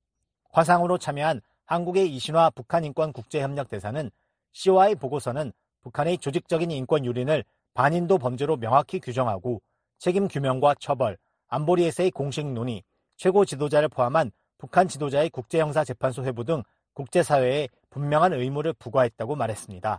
화상으로 참여한 한국의 이신화 북한인권 국제협력대사는 COI 보고서는 북한의 조직적인 인권 유린을 반인도 범죄로 명확히 규정하고 책임 규명과 처벌, 안보리에서의 공식 논의, 최고 지도자를 포함한 북한 지도자의 국제형사재판소 회부 등 국제사회에 분명한 의무를 부과했다고 말했습니다.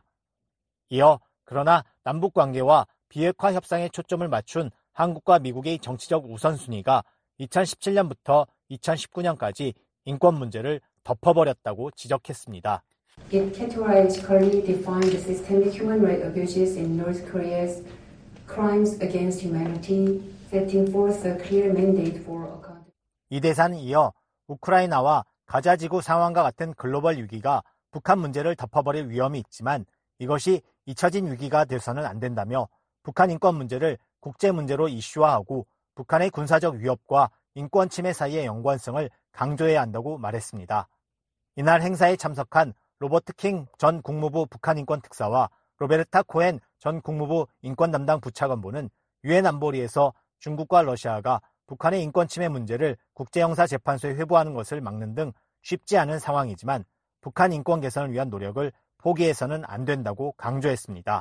이어 그러나 남북관계와 비핵화 협상에 초점을 맞춘 한국과 미국의 정치적 우선순위가 2017년부터 2019년까지 인권 문제를 덮어버렸다고 지적했습니다. It categorically defined the systemic human rights abuses in North Korea's crimes against humanity, setting forth a clear mandate for accountability. 이 대사는 이어 우크라이나와 가자지구 상황과 같은 글로벌 위기가 북한 문제를 덮어버릴 위험이 있지만 이것이 잊혀진 위기가 돼서는 안 된다며 북한 인권 문제를 국제 문제로 이슈화하고 북한의 군사적 위협과 인권 침해 사이의 연관성을 강조해야 한다고 말했습니다. 이날 행사에 참석한 로버트 킹 전 국무부 북한 인권 특사와 로베르타 코엔 전 국무부 인권 담당 부차관보는 유엔 안보리에서 중국과 러시아가 북한의 인권 침해 문제를 국제형사재판소에 회부하는 것을 막는 등 쉽지 않은 상황이지만 북한 인권 개선을 위한 노력을 포기해서는 안 된다고 강조했습니다.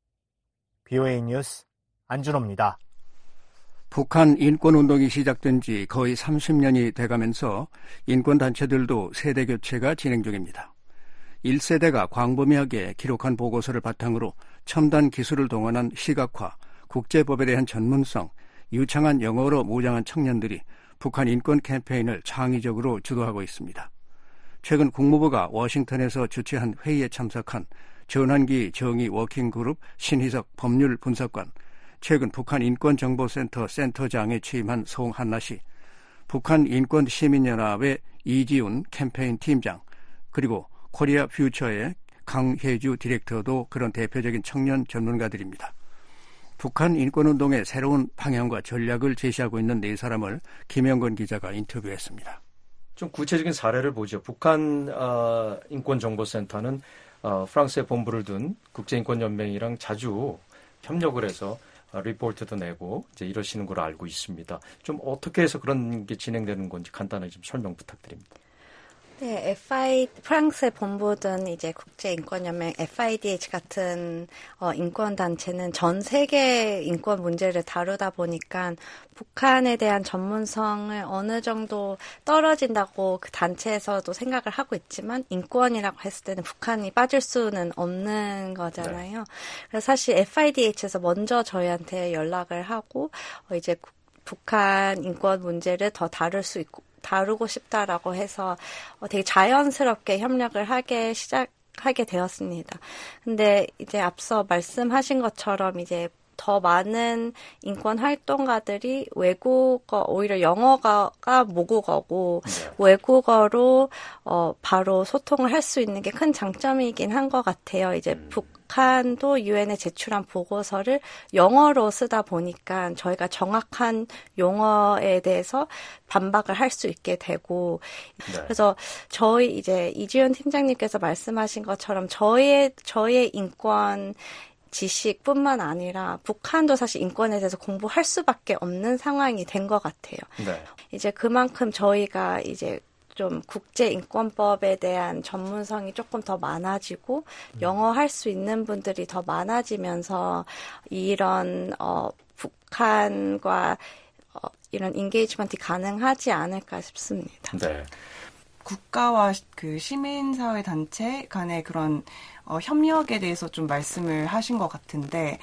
BOA 뉴스 안준호입니다. 북한 인권운동이 시작된 지 거의 30년이 돼가면서 인권단체들도 세대교체가 진행 중입니다. 1세대가 광범위하게 기록한 보고서를 바탕으로 첨단 기술을 동원한 시각화, 국제법에 대한 전문성, 유창한 영어로 무장한 청년들이 북한 인권 캠페인을 창의적으로 주도하고 있습니다. 최근 국무부가 워싱턴에서 주최한 회의에 참석한 전환기 정의 워킹그룹 신희석 법률 분석관, 최근 북한 인권정보센터 센터장에 취임한 송한나 씨, 북한 인권시민연합의 이지훈 캠페인 팀장, 그리고 코리아 퓨처의 강혜주 디렉터도 그런 대표적인 청년 전문가들입니다. 북한 인권운동의 새로운 방향과 전략을 제시하고 있는 네 사람을 김영건 기자가 인터뷰했습니다. 좀 구체적인 사례를 보죠. 북한 인권정보센터는 프랑스에 본부를 둔 국제인권연맹이랑 자주 협력을 해서 리포트도 내고 이제 이러시는 걸로 알고 있습니다. 좀 어떻게 해서 그런 게 진행되는 건지 간단하게 좀 설명 부탁드립니다. 네, 프랑스에 본부든 이제 국제인권연맹 FIDH 같은 인권단체는 전 세계 인권 문제를 다루다 보니까 북한에 대한 전문성을 어느 정도 떨어진다고 그 단체에서도 생각을 하고 있지만 인권이라고 했을 때는 북한이 빠질 수는 없는 거잖아요. 네. 그래서 사실 FIDH에서 먼저 저희한테 연락을 하고 이제 북한 인권 문제를 더 다루고 싶다라고 해서 되게 자연스럽게 협력을 하게 되었습니다. 근데 이제 앞서 말씀하신 것처럼 이제 더 많은 인권 활동가들이 오히려 영어가 모국어고 외국어로 바로 소통을 할 수 있는 게 큰 장점이긴 한 것 같아요. 이제 북한도 유엔에 제출한 보고서를 영어로 쓰다 보니까 저희가 정확한 용어에 대해서 반박을 할 수 있게 되고, 네. 그래서 저희 이제 이지훈 팀장님께서 말씀하신 것처럼 저희의 인권 지식뿐만 아니라 북한도 사실 인권에 대해서 공부할 수밖에 없는 상황이 된 것 같아요. 네. 이제 그만큼 저희가 이제 좀 국제인권법에 대한 전문성이 조금 더 많아지고 영어 할 수 있는 분들이 더 많아지면서 이런 북한과 이런 인게이지먼트 가능하지 않을까 싶습니다. 네. 국가와 그 시민사회 단체 간의 그런 협력에 대해서 좀 말씀을 하신 것 같은데,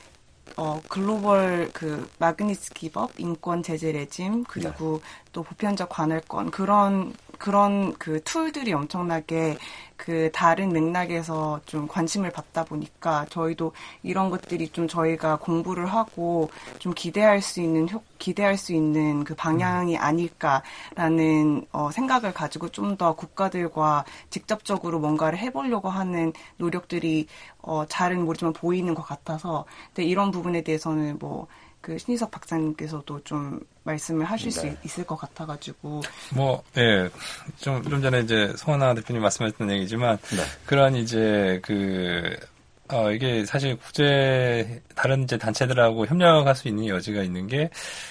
글로벌 그 마그니츠키법, 인권 제재 레짐, 그리고 또 보편적 관할권, 그런 그 툴들이 엄청나게 그 다른 맥락에서 좀 관심을 받다 보니까 저희도 이런 것들이 좀 저희가 공부를 하고 좀 기대할 수 있는 그 방향이 아닐까라는 생각을 가지고 좀 더 국가들과 직접적으로 뭔가를 해보려고 하는 노력들이 잘은 모르지만 보이는 것 같아서, 근데 이런 부분에 대해서는 그 신희석 박사님께서도 좀 말씀을 하실 수 있을 것 같아가지고. 예. 좀 전에 이제 송한나 대표님 말씀하셨던 얘기지만, 그런 이제 이게 사실 다른 이제 단체들하고 협력할 수 있는 여지가 있는 게,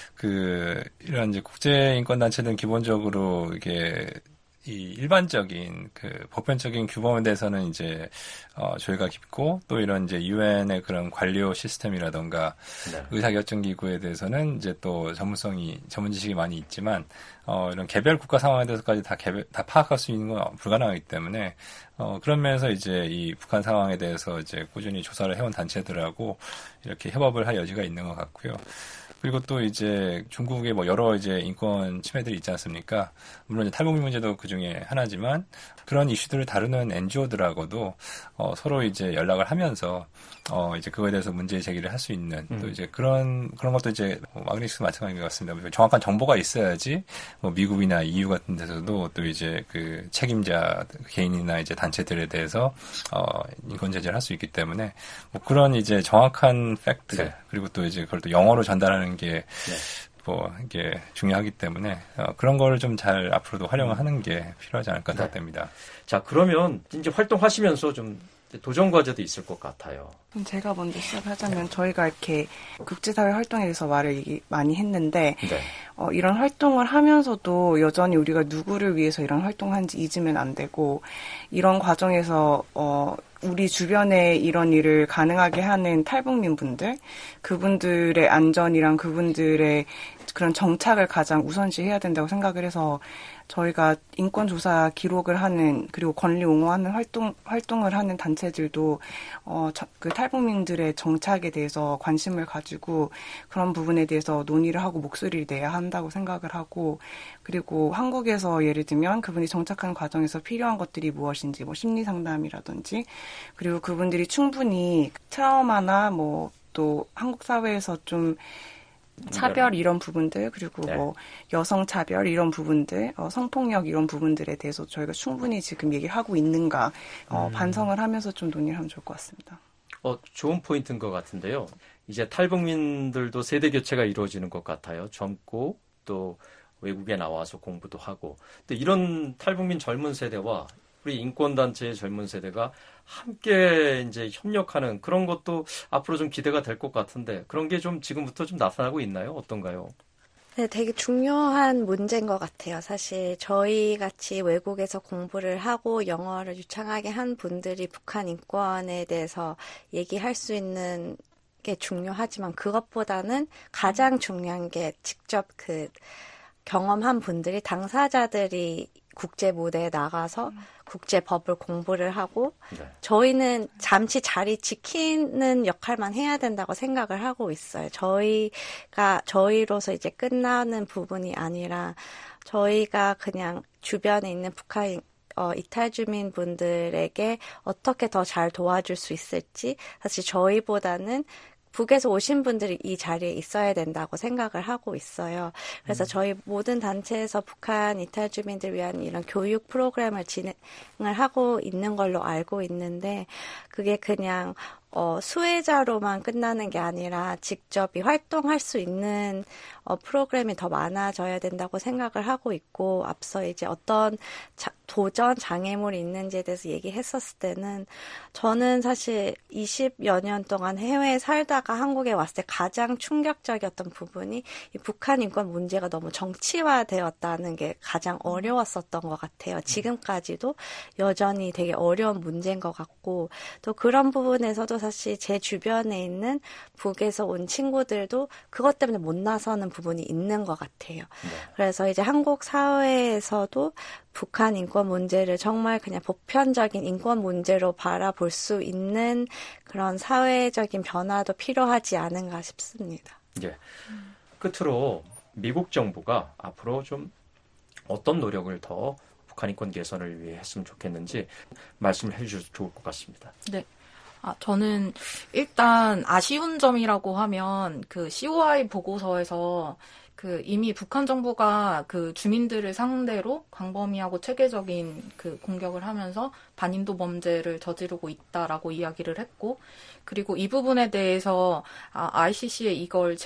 이런 이제 국제인권단체들은 기본적으로 이게, 이 일반적인 보편적인 규범에 대해서는 이제 조예가 깊고, 또 이런 이제 유엔의 그런 관료 시스템이라던가 의사결정 기구에 대해서는 이제 또 전문 지식이 많이 있지만, 이런 개별 국가 상황에 대해서까지 다 파악할 수 있는 건 불가능하기 때문에, 그런 면에서 이제 이 북한 상황에 대해서 이제 꾸준히 조사를 해온 단체들하고 이렇게 협업을 할 여지가 있는 것 같고요. 그리고 또 이제 중국의 여러 이제 인권 침해들이 있지 않습니까? 물론 이제 탈북민 문제도 그 중에 하나지만, 그런 이슈들을 다루는 NGO들하고도 서로 이제 연락을 하면서 이제 그거에 대해서 문제 제기를 할 수 있는, 또 이제 그런 것도 이제 마그니츠도 마찬가지인 것 같습니다. 정확한 정보가 있어야지 미국이나 EU 같은 데서도 또 이제 그 책임자 개인이나 이제 단체들에 대해서 인권 제재를 할 수 있기 때문에 그런 이제 정확한 팩트, 그리고 또 이제 그걸 또 영어로 전달하는 게 이게 중요하기 때문에 그런 거를 좀 잘 앞으로도 활용을 하는 게 필요하지 않을까 생각됩니다. 자, 그러면 이제 활동하시면서 좀 도전 과제도 있을 것 같아요. 제가 먼저 시작하자면, 저희가 이렇게 국제사회 활동에 대해서 말을 많이 했는데, 이런 활동을 하면서도 여전히 우리가 누구를 위해서 이런 활동하는지 잊으면 안 되고, 이런 과정에서 우리 주변에 이런 일을 가능하게 하는 탈북민 분들, 그분들의 안전이랑 그분들의 그런 정착을 가장 우선시해야 된다고 생각을 해서, 저희가 인권조사 기록을 하는 그리고 권리 옹호하는 활동을 하는 단체들도 그 탈북민들의 정착에 대해서 관심을 가지고 그런 부분에 대해서 논의를 하고 목소리를 내야 한다고 생각을 하고 그리고 한국에서 예를 들면 그분이 정착하는 과정에서 필요한 것들이 무엇인지 뭐 심리 상담이라든지 그리고 그분들이 충분히 트라우마나 뭐 또 한국 사회에서 좀 차별 이런 부분들 그리고 뭐 여성 차별 이런 부분들 성폭력 이런 부분들에 대해서 저희가 충분히 지금 얘기를 하고 있는가 반성을 하면서 좀 논의를 하면 좋을 것 같습니다. 좋은 포인트인 것 같은데요. 이제 탈북민들도 세대 교체가 이루어지는 것 같아요. 젊고 또 외국에 나와서 공부도 하고 또 이런 탈북민 젊은 세대와 우리 인권단체의 젊은 세대가 함께 이제 협력하는 그런 것도 앞으로 좀 기대가 될 것 같은데 그런 게 좀 지금부터 좀 나타나고 있나요? 어떤가요? 네, 되게 중요한 문제인 것 같아요. 사실 저희 같이 외국에서 공부를 하고 영어를 유창하게 한 분들이 북한 인권에 대해서 얘기할 수 있는 게 중요하지만 그것보다는 가장 중요한 게 직접 그 경험한 분들이 당사자들이 국제 무대에 나가서 국제 법을 공부를 하고 저희는 잠시 자리 지키는 역할만 해야 된다고 생각을 하고 있어요. 저희로서 이제 끝나는 부분이 아니라 저희가 그냥 주변에 있는 북한 이탈 주민 분들에게 어떻게 더 잘 도와줄 수 있을지 사실 저희보다는 북에서 오신 분들이 이 자리에 있어야 된다고 생각을 하고 있어요. 그래서 저희 모든 단체에서 북한 이탈 주민들 위한 이런 교육 프로그램을 진행을 하고 있는 걸로 알고 있는데 그게 그냥 수혜자로만 끝나는 게 아니라 직접 활동할 수 있는 프로그램이 더 많아져야 된다고 생각을 하고 있고 앞서 이제 어떤 도전 장애물이 있는지에 대해서 얘기했었을 때는 저는 사실 20여 년 동안 해외에 살다가 한국에 왔을 때 가장 충격적이었던 부분이 이 북한 인권 문제가 너무 정치화되었다는 게 가장 어려웠었던 것 같아요. 지금까지도 여전히 되게 어려운 문제인 것 같고 또 그런 부분에서도 사실 제 주변에 있는 북에서 온 친구들도 그것 때문에 못 나서는 부분이 있는 것 같아요. 그래서 이제 한국 사회에서도 북한 인권 문제를 정말 그냥 보편적인 인권 문제로 바라볼 수 있는 그런 사회적인 변화도 필요하지 않은가 싶습니다. 예. 끝으로 미국 정부가 앞으로 좀 어떤 노력을 더 북한 인권 개선을 위해 했으면 좋겠는지 말씀을 해주셔서 좋을 것 같습니다. 네. 저는 일단 아쉬운 점이라고 하면 그 COI 보고서에서 그 이미 북한 정부가 그 주민들을 상대로 광범위하고 체계적인 그 공격을 하면서 반인도 범죄를 저지르고 있다라고 이야기를 했고 그리고 이 부분에 대해서 ICC에 이걸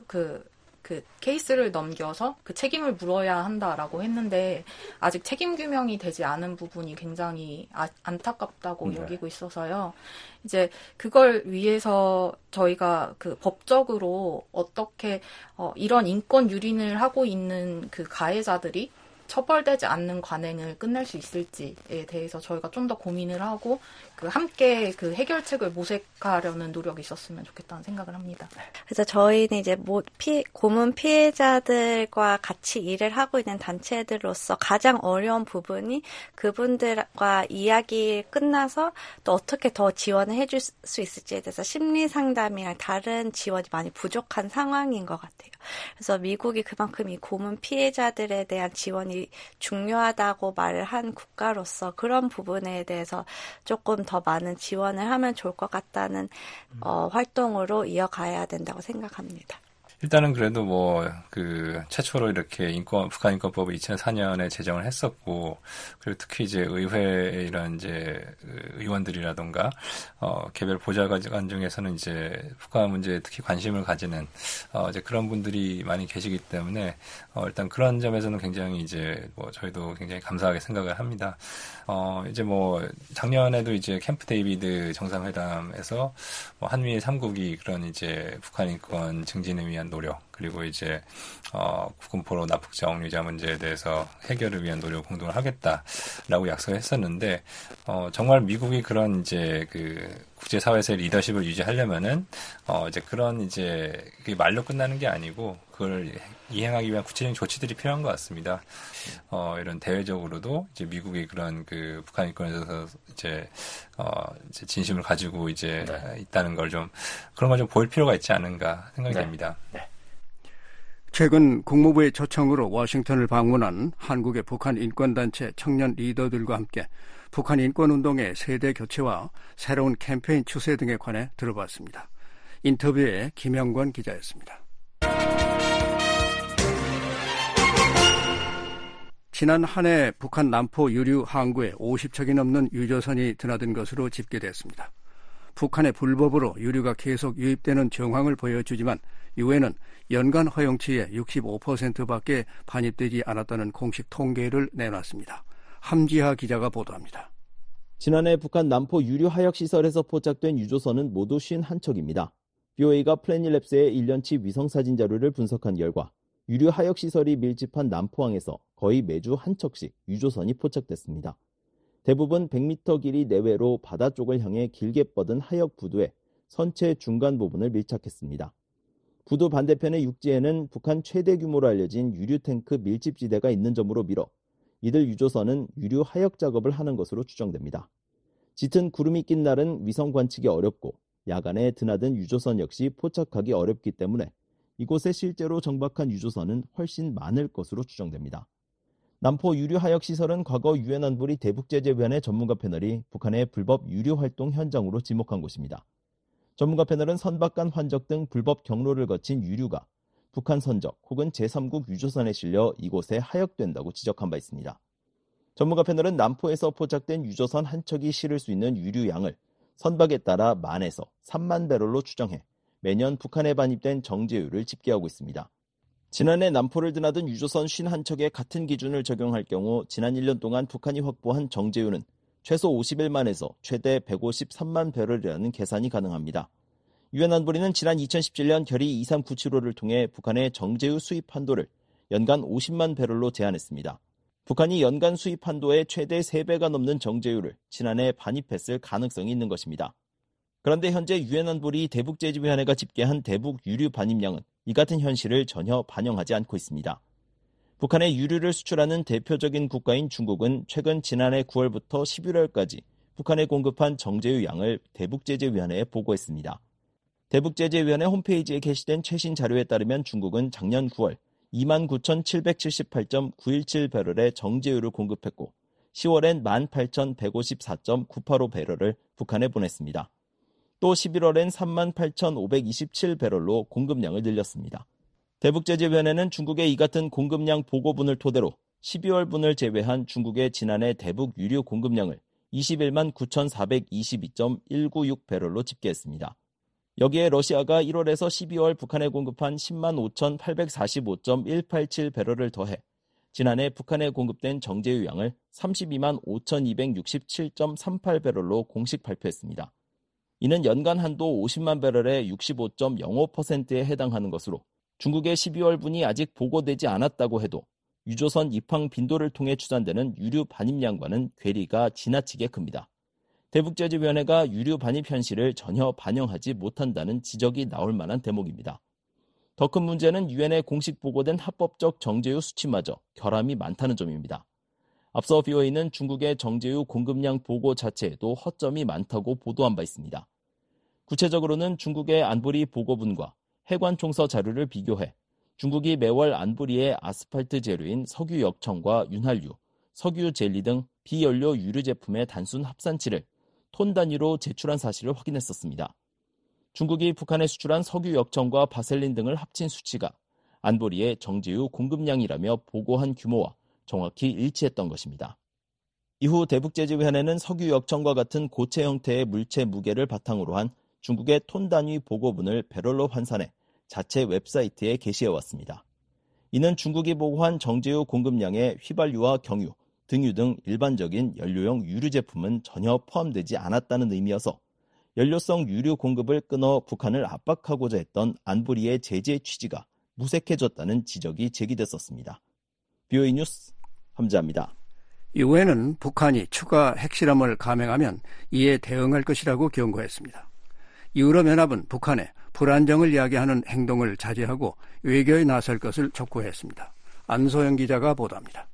그 케이스를 넘겨서 그 책임을 물어야 한다라고 했는데 아직 책임 규명이 되지 않은 부분이 굉장히 안타깝다고 여기고 있어서요. 이제 그걸 위해서 저희가 그 법적으로 어떻게 이런 인권 유린을 하고 있는 그 가해자들이 처벌되지 않는 관행을 끝낼 수 있을지에 대해서 저희가 좀 더 고민을 하고 그 함께 그 해결책을 모색하려는 노력이 있었으면 좋겠다는 생각을 합니다. 그래서 저희는 이제 고문 피해자들과 같이 일을 하고 있는 단체들로서 가장 어려운 부분이 그분들과 이야기 끝나서 또 어떻게 더 지원을 해줄 수 있을지에 대해서 심리 상담이랑 다른 지원이 많이 부족한 상황인 것 같아요. 그래서 미국이 그만큼 이 고문 피해자들에 대한 지원이 중요하다고 말을 한 국가로서 그런 부분에 대해서 조금 더 많은 지원을 하면 좋을 것 같다는 활동으로 이어가야 된다고 생각합니다. 일단은 그래도 최초로 이렇게 북한 인권법을 2004년에 제정을 했었고, 그리고 특히 이제 의회의 이런 이제 의원들이라던가, 개별 보좌관 중에서는 이제 북한 문제에 특히 관심을 가지는, 이제 그런 분들이 많이 계시기 때문에, 일단 그런 점에서는 굉장히 이제 저희도 굉장히 감사하게 생각을 합니다. 이제 작년에도 이제 캠프 데이비드 정상회담에서 한미 3국이 그런 이제 북한 인권 증진을 위한 노력, 그리고 이제 군포로 납북자 옥류자 문제에 대해서 해결을 위한 노력 공동을 하겠다라고 약속을 했었는데 정말 미국이 그런 이제 그 국제사회에서의 리더십을 유지하려면은 이제 그런 이제 그게 말로 끝나는 게 아니고 그걸 이행하기 위한 구체적인 조치들이 필요한 것 같습니다. 이런 대외적으로도 이제 미국이 그런 그 북한 인권에 대해서 이제 진심을 가지고 이제 있다는 걸 좀 그런 걸 좀 보일 필요가 있지 않은가 생각이 됩니다. 최근 국무부의 초청으로 워싱턴을 방문한 한국의 북한 인권단체 청년 리더들과 함께 북한 인권운동의 세대 교체와 새로운 캠페인 추세 등에 관해 들어봤습니다. 인터뷰에 김영권 기자였습니다. 지난 한 해 북한 남포 유류 항구에 50척이 넘는 유조선이 드나든 것으로 집계됐습니다. 북한의 불법으로 유류가 계속 유입되는 정황을 보여주지만 유엔은 연간 허용치의 65%밖에 반입되지 않았다는 공식 통계를 내놨습니다. 함지하 기자가 보도합니다. 지난해 북한 남포 유류 하역 시설에서 포착된 유조선은 모두 51척입니다. BOA가 플래닛랩스의 1년치 위성사진 자료를 분석한 결과 유류 하역 시설이 밀집한 남포항에서 거의 매주 한 척씩 유조선이 포착됐습니다. 대부분 100m 길이 내외로 바다 쪽을 향해 길게 뻗은 하역 부두에 선체 중간 부분을 밀착했습니다. 부두 반대편의 육지에는 북한 최대 규모로 알려진 유류 탱크 밀집지대가 있는 점으로 미뤄 이들 유조선은 유류 하역 작업을 하는 것으로 추정됩니다. 짙은 구름이 낀 날은 위성 관측이 어렵고 야간에 드나든 유조선 역시 포착하기 어렵기 때문에 이곳에 실제로 정박한 유조선은 훨씬 많을 것으로 추정됩니다. 남포 유류 하역 시설은 과거 유엔 안보리 대북제재위원회 전문가 패널이 북한의 불법 유류 활동 현장으로 지목한 곳입니다. 전문가 패널은 선박간 환적 등 불법 경로를 거친 유류가 북한 선적 혹은 제3국 유조선에 실려 이곳에 하역된다고 지적한 바 있습니다. 전문가 패널은 남포에서 포착된 유조선 한 척이 실을 수 있는 유류 양을 선박에 따라 10,000에서 3만 배럴로 추정해 매년 북한에 반입된 정제유를 집계하고 있습니다. 지난해 남포를 드나든 유조선 51척에 같은 기준을 적용할 경우 지난 1년 동안 북한이 확보한 정제유는 최소 51만에서 최대 153만 배럴이라는 계산이 가능합니다. 유엔 안보리는 지난 2017년 결의 2397호를 통해 북한의 정제유 수입 한도를 연간 50만 배럴로 제한했습니다. 북한이 연간 수입 한도의 최대 3배가 넘는 정제유를 지난해 반입했을 가능성이 있는 것입니다. 그런데 현재 유엔 안보리 대북제재위원회가 집계한 대북 유류 반입량은 이 같은 현실을 전혀 반영하지 않고 있습니다. 북한의 유류를 수출하는 대표적인 국가인 중국은 최근 지난해 9월부터 11월까지 북한에 공급한 정제유 양을 대북제재위원회에 보고했습니다. 대북제재위원회 홈페이지에 게시된 최신 자료에 따르면 중국은 작년 9월 29,778.917배럴의 정제유를 공급했고 10월엔 18,154.985배럴을 북한에 보냈습니다. 또 11월엔 38,527배럴로 공급량을 늘렸습니다. 대북제재위원회는 중국의 이 같은 공급량 보고분을 토대로 12월분을 제외한 중국의 지난해 대북 유류 공급량을 21만 9,422.196배럴로 집계했습니다. 여기에 러시아가 1월에서 12월 북한에 공급한 10만 5,845.187배럴을 더해 지난해 북한에 공급된 정제유 양을 32만 5,267.38배럴로 공식 발표했습니다. 이는 연간 한도 50만 배럴의 65.05%에 해당하는 것으로 중국의 12월분이 아직 보고되지 않았다고 해도 유조선 입항 빈도를 통해 추산되는 유류 반입량과는 괴리가 지나치게 큽니다. 대북제재위원회가 유류 반입 현실을 전혀 반영하지 못한다는 지적이 나올 만한 대목입니다. 더 큰 문제는 유엔에 공식 보고된 합법적 정제유 수치마저 결함이 많다는 점입니다. 앞서 BOA는 중국의 정제유 공급량 보고 자체에도 허점이 많다고 보도한 바 있습니다. 구체적으로는 중국의 안보리 보고분과 해관총서 자료를 비교해 중국이 매월 안보리의 아스팔트 재료인 석유 역청과 윤활유, 석유 젤리 등 비연료 유류 제품의 단순 합산치를 톤 단위로 제출한 사실을 확인했었습니다. 중국이 북한에 수출한 석유 역청과 바셀린 등을 합친 수치가 안보리의 정제유 공급량이라며 보고한 규모와 정확히 일치했던 것입니다. 이후 대북제재위원회는 석유 역청과 같은 고체 형태의 물체 무게를 바탕으로 한 중국의 톤 단위 보고분을 배럴로 환산해 자체 웹사이트에 게시해왔습니다. 이는 중국이 보고한 정제유 공급량에 휘발유와 경유, 등유 등 일반적인 연료용 유류 제품은 전혀 포함되지 않았다는 의미여서 연료성 유류 공급을 끊어 북한을 압박하고자 했던 안보리의 제재 취지가 무색해졌다는 지적이 제기됐었습니다. BOA 뉴스 함자입니다. 유엔은 북한이 추가 핵실험을 감행하면 이에 대응할 것이라고 경고했습니다. 유럽연합은 북한에 불안정을 야기하는 행동을 자제하고 외교에 나설 것을 촉구했습니다. 안소영 기자가 보도합니다.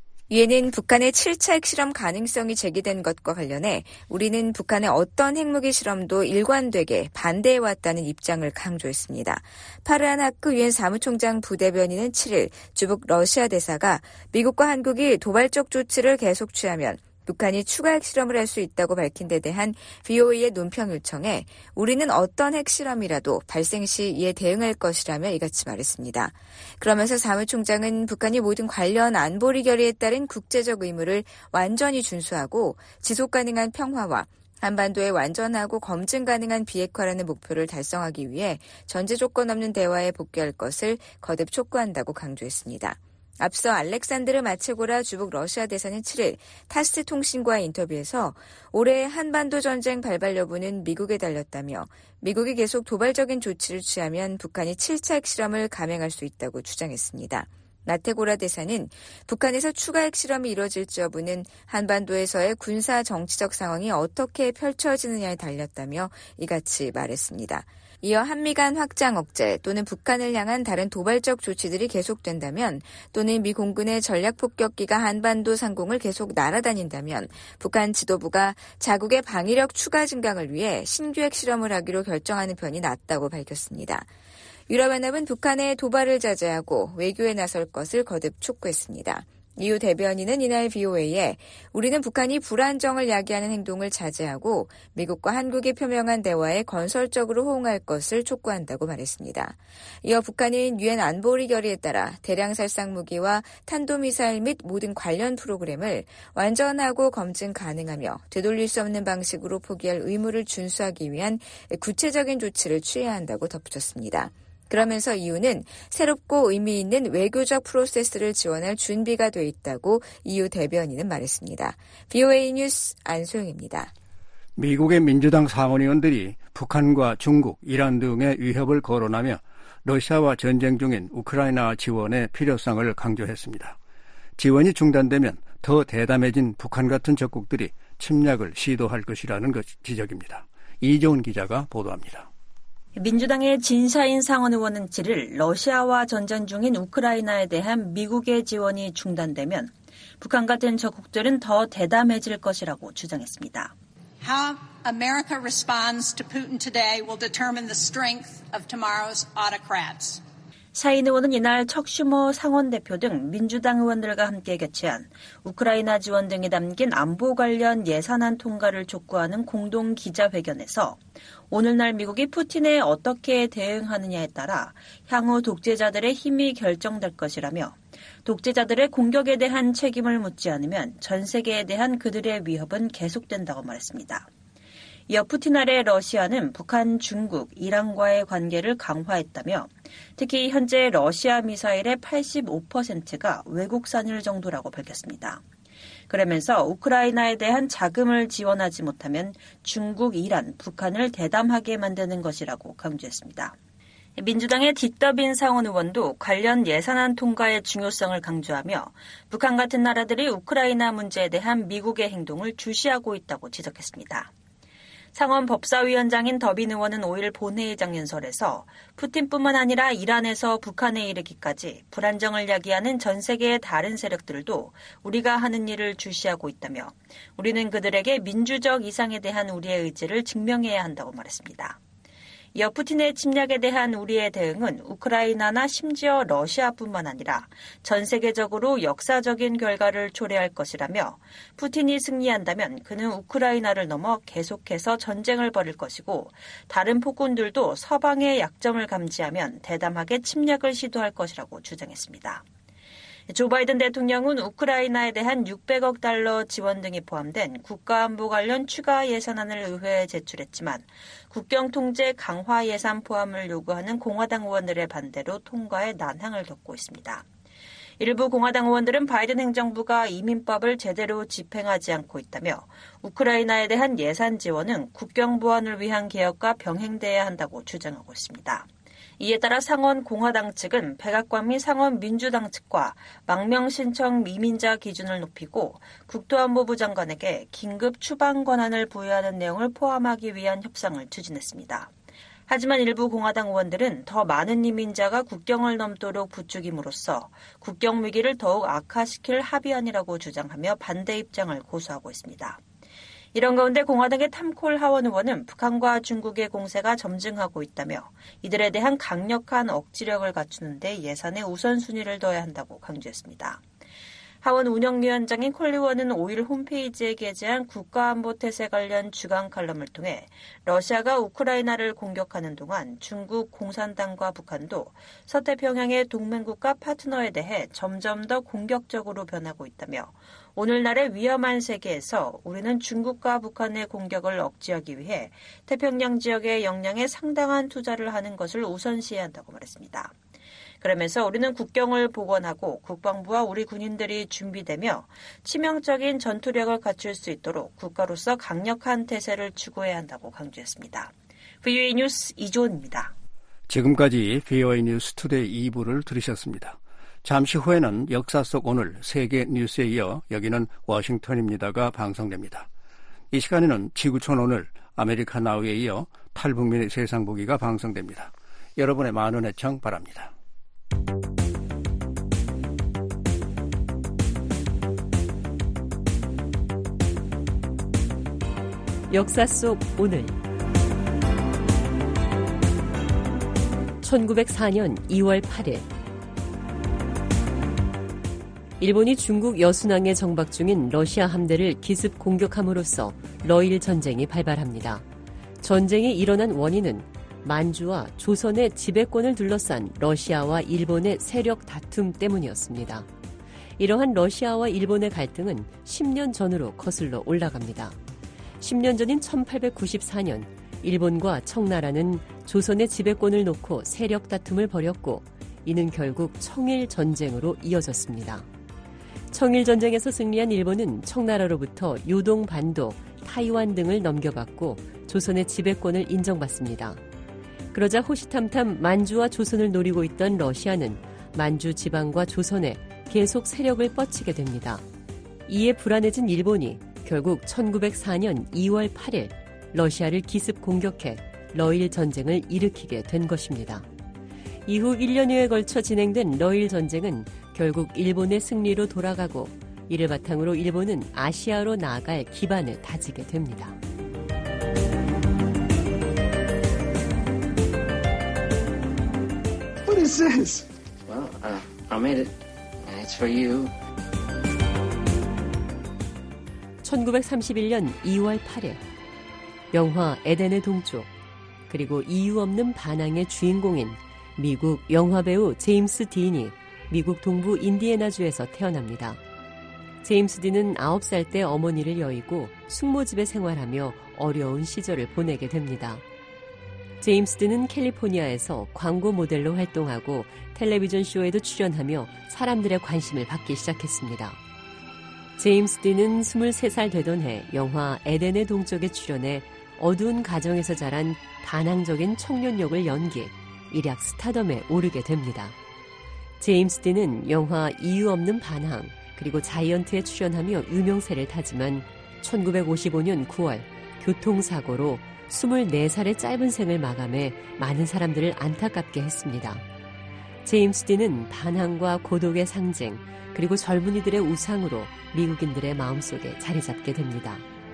유엔은 북한의 7차 핵실험 가능성이 제기된 것과 관련해 우리는 북한의 어떤 핵무기 실험도 일관되게 반대해왔다는 입장을 강조했습니다. 파르한 하크 유엔 사무총장 부대변인은 7일 주북 러시아 대사가 미국과 한국이 도발적 조치를 계속 취하면 북한이 추가 핵실험을 할 수 있다고 밝힌 데 대한 VOA의 논평 요청에 우리는 어떤 핵실험이라도 발생 시 이에 대응할 것이라며 이같이 말했습니다. 그러면서 사무총장은 북한이 모든 관련 안보리 결의에 따른 국제적 의무를 완전히 준수하고 지속 가능한 평화와 한반도의 완전하고 검증 가능한 비핵화라는 목표를 달성하기 위해 전제 조건 없는 대화에 복귀할 것을 거듭 촉구한다고 강조했습니다. 앞서 알렉산드르 마체고라 주북 러시아 대사는 7일 타스 통신과의 인터뷰에서 올해 한반도 전쟁 발발 여부는 미국에 달렸다며 미국이 계속 도발적인 조치를 취하면 북한이 7차 핵실험을 감행할 수 있다고 주장했습니다. 마테고라 대사는 북한에서 추가 핵실험이 이뤄질지 여부는 한반도에서의 군사 정치적 상황이 어떻게 펼쳐지느냐에 달렸다며 이같이 말했습니다. 이어 한미 간 확장 억제 또는 북한을 향한 다른 도발적 조치들이 계속된다면 또는 미 공군의 전략 폭격기가 한반도 상공을 계속 날아다닌다면 북한 지도부가 자국의 방위력 추가 증강을 위해 신규 핵실험을 하기로 결정하는 편이 낫다고 밝혔습니다. 유럽연합은 북한의 도발을 자제하고 외교에 나설 것을 거듭 촉구했습니다. EU 대변인은 이날 VOA에 우리는 북한이 불안정을 야기하는 행동을 자제하고 미국과 한국이 표명한 대화에 건설적으로 호응할 것을 촉구한다고 말했습니다. 이어 북한은 유엔 안보리 결의에 따라 대량 살상 무기와 탄도미사일 및 모든 관련 프로그램을 완전하고 검증 가능하며 되돌릴 수 없는 방식으로 포기할 의무를 준수하기 위한 구체적인 조치를 취해야 한다고 덧붙였습니다. 그러면서 EU는 새롭고 의미 있는 외교적 프로세스를 지원할 준비가 돼 있다고 EU 대변인은 말했습니다. BOA 뉴스 안소영입니다. 미국의 민주당 상원의원들이 북한과 중국, 이란 등의 위협을 거론하며 러시아와 전쟁 중인 우크라이나 지원의 필요성을 강조했습니다. 지원이 중단되면 더 대담해진 북한 같은 적국들이 침략을 시도할 것이라는 지적입니다. 이종훈 기자가 보도합니다. 민주당의 진샤인 상원 의원은 7일 러시아와 전쟁 중인 우크라이나에 대한 미국의 지원이 중단되면 북한 같은 적국들은 더 대담해질 것이라고 주장했습니다. How America responds to Putin today will determine the strength of tomorrow's autocrats. 샤인 의원은 이날 척 슈머 상원 대표 등 민주당 의원들과 함께 개최한 우크라이나 지원 등이 담긴 안보 관련 예산안 통과를 촉구하는 공동 기자회견에서 오늘날 미국이 푸틴에 어떻게 대응하느냐에 따라 향후 독재자들의 힘이 결정될 것이라며 독재자들의 공격에 대한 책임을 묻지 않으면 전 세계에 대한 그들의 위협은 계속된다고 말했습니다. 이어 푸틴 아래 러시아는 북한, 중국, 이란과의 관계를 강화했다며 특히 현재 러시아 미사일의 85%가 외국산일 정도라고 밝혔습니다. 그러면서 우크라이나에 대한 자금을 지원하지 못하면 중국, 이란, 북한을 대담하게 만드는 것이라고 강조했습니다. 민주당의 뒷더빈 상원 의원도 관련 예산안 통과의 중요성을 강조하며 북한 같은 나라들이 우크라이나 문제에 대한 미국의 행동을 주시하고 있다고 지적했습니다. 상원 법사위원장인 더빈 의원은 5일 본회의장 연설에서 푸틴뿐만 아니라 이란에서 북한에 이르기까지 불안정을 야기하는 전 세계의 다른 세력들도 우리가 하는 일을 주시하고 있다며 우리는 그들에게 민주적 이상에 대한 우리의 의지를 증명해야 한다고 말했습니다. 이어 푸틴의 침략에 대한 우리의 대응은 우크라이나나 심지어 러시아뿐만 아니라 전 세계적으로 역사적인 결과를 초래할 것이라며 푸틴이 승리한다면 그는 우크라이나를 넘어 계속해서 전쟁을 벌일 것이고 다른 폭군들도 서방의 약점을 감지하면 대담하게 침략을 시도할 것이라고 주장했습니다. 조 바이든 대통령은 우크라이나에 대한 600억 달러 지원 등이 포함된 국가안보 관련 추가 예산안을 의회에 제출했지만 국경 통제 강화 예산 포함을 요구하는 공화당 의원들의 반대로 통과에 난항을 겪고 있습니다. 일부 공화당 의원들은 바이든 행정부가 이민법을 제대로 집행하지 않고 있다며 우크라이나에 대한 예산 지원은 국경 보안을 위한 개혁과 병행돼야 한다고 주장하고 있습니다. 이에 따라 상원 공화당 측은 백악관 및 상원 민주당 측과 망명 신청 미민자 기준을 높이고 국토안보부 장관에게 긴급 추방 권한을 부여하는 내용을 포함하기 위한 협상을 추진했습니다. 하지만 일부 공화당 의원들은 더 많은 이민자가 국경을 넘도록 부추김으로써 국경 위기를 더욱 악화시킬 합의안이라고 주장하며 반대 입장을 고수하고 있습니다. 이런 가운데 공화당의 탐콜 하원 의원은 북한과 중국의 공세가 점증하고 있다며 이들에 대한 강력한 억지력을 갖추는 데 예산에 우선순위를 둬야 한다고 강조했습니다. 하원 운영위원장인 콜 의원은 5일 홈페이지에 게재한 국가안보태세 관련 주간 칼럼을 통해 러시아가 우크라이나를 공격하는 동안 중국 공산당과 북한도 서태평양의 동맹국가 파트너에 대해 점점 더 공격적으로 변하고 있다며 오늘날의 위험한 세계에서 우리는 중국과 북한의 공격을 억제하기 위해 태평양 지역의 역량에 상당한 투자를 하는 것을 우선시해야 한다고 말했습니다. 그러면서 우리는 국경을 복원하고 국방부와 우리 군인들이 준비되며 치명적인 전투력을 갖출 수 있도록 국가로서 강력한 태세를 추구해야 한다고 강조했습니다. VOA 뉴스 이조은입니다. 지금까지 VOA 뉴스 투데이 2부를 들으셨습니다. 잠시 후에는 역사 속 오늘 세계 뉴스에 이어 여기는 워싱턴입니다가 방송됩니다. 이 시간에는 지구촌 오늘 아메리카 나우에 이어 탈북민의 세상 보기가 방송됩니다. 여러분의 많은 애청 바랍니다. 역사 속 오늘 1904년 2월 8일 일본이 중국 여순항에 정박 중인 러시아 함대를 기습 공격함으로써 러일 전쟁이 발발합니다. 전쟁이 일어난 원인은 만주와 조선의 지배권을 둘러싼 러시아와 일본의 세력 다툼 때문이었습니다. 이러한 러시아와 일본의 갈등은 10년 전으로 거슬러 올라갑니다. 10년 전인 1894년 일본과 청나라는 조선의 지배권을 놓고 세력 다툼을 벌였고 이는 결국 청일전쟁으로 이어졌습니다. 청일전쟁에서 승리한 일본은 청나라로부터 요동 반도, 타이완 등을 넘겨받고 조선의 지배권을 인정받습니다. 그러자 호시탐탐 만주와 조선을 노리고 있던 러시아는 만주 지방과 조선에 계속 세력을 뻗치게 됩니다. 이에 불안해진 일본이 결국 1904년 2월 8일 러시아를 기습 공격해 러일 전쟁을 일으키게 된 것입니다. 이후 1년여에 걸쳐 진행된 러일 전쟁은 결국 일본의 승리로 돌아가고 이를 바탕으로 일본은 아시아로 나아갈 기반을 다지게 됩니다. What is this? Well, I made it. It's for you. 1931년 2월 8일 영화 에덴의 동쪽 그리고 이유 없는 반항의 주인공인 미국 영화배우 제임스 딘이 미국 동부 인디애나주에서 태어납니다. 제임스 딘은 9살 때 어머니를 여의고 숙모집에 생활하며 어려운 시절을 보내게 됩니다. 제임스 딘은 캘리포니아에서 광고 모델로 활동하고 텔레비전 쇼에도 출연하며 사람들의 관심을 받기 시작했습니다. 제임스 딘은 23살 되던 해 영화 에덴의 동쪽에 출연해 어두운 가정에서 자란 반항적인 청년 역을 연기, 일약 스타덤에 오르게 됩니다. 제임스 딘은 영화 이유 없는 반항, 그리고 자이언트에 출연하며 유명세를 타지만 1955년 9월 교통사고로 24살의 짧은 생을 마감해 많은 사람들을 안타깝게 했습니다. 제임스 딘은 반항과 고독의 상징, 그리고 젊은이들의 우상으로 미국인들의 마음속에 자리 잡게 됩니다.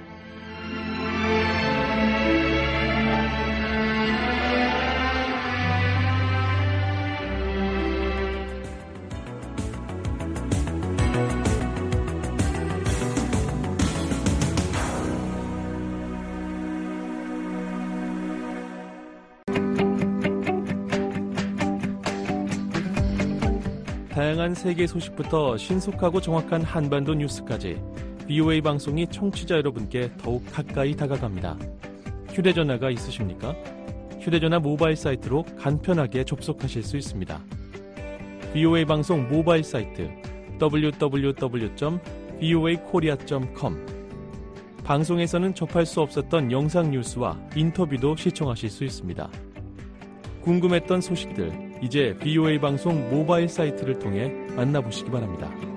다양한 세계 소식부터 신속하고 정확한 한반도 뉴스까지 VOA 방송이 청취자 여러분께 더욱 가까이 다가갑니다. 휴대전화가 있으십니까? 휴대전화 모바일 사이트로 간편하게 접속하실 수 있습니다. VOA 방송 모바일 사이트 www.voakorea.com 방송에서는 접할 수 없었던 영상 뉴스와 인터뷰도 시청하실 수 있습니다. 궁금했던 소식들 이제 BOA 방송 모바일 사이트를 통해 만나보시기 바랍니다.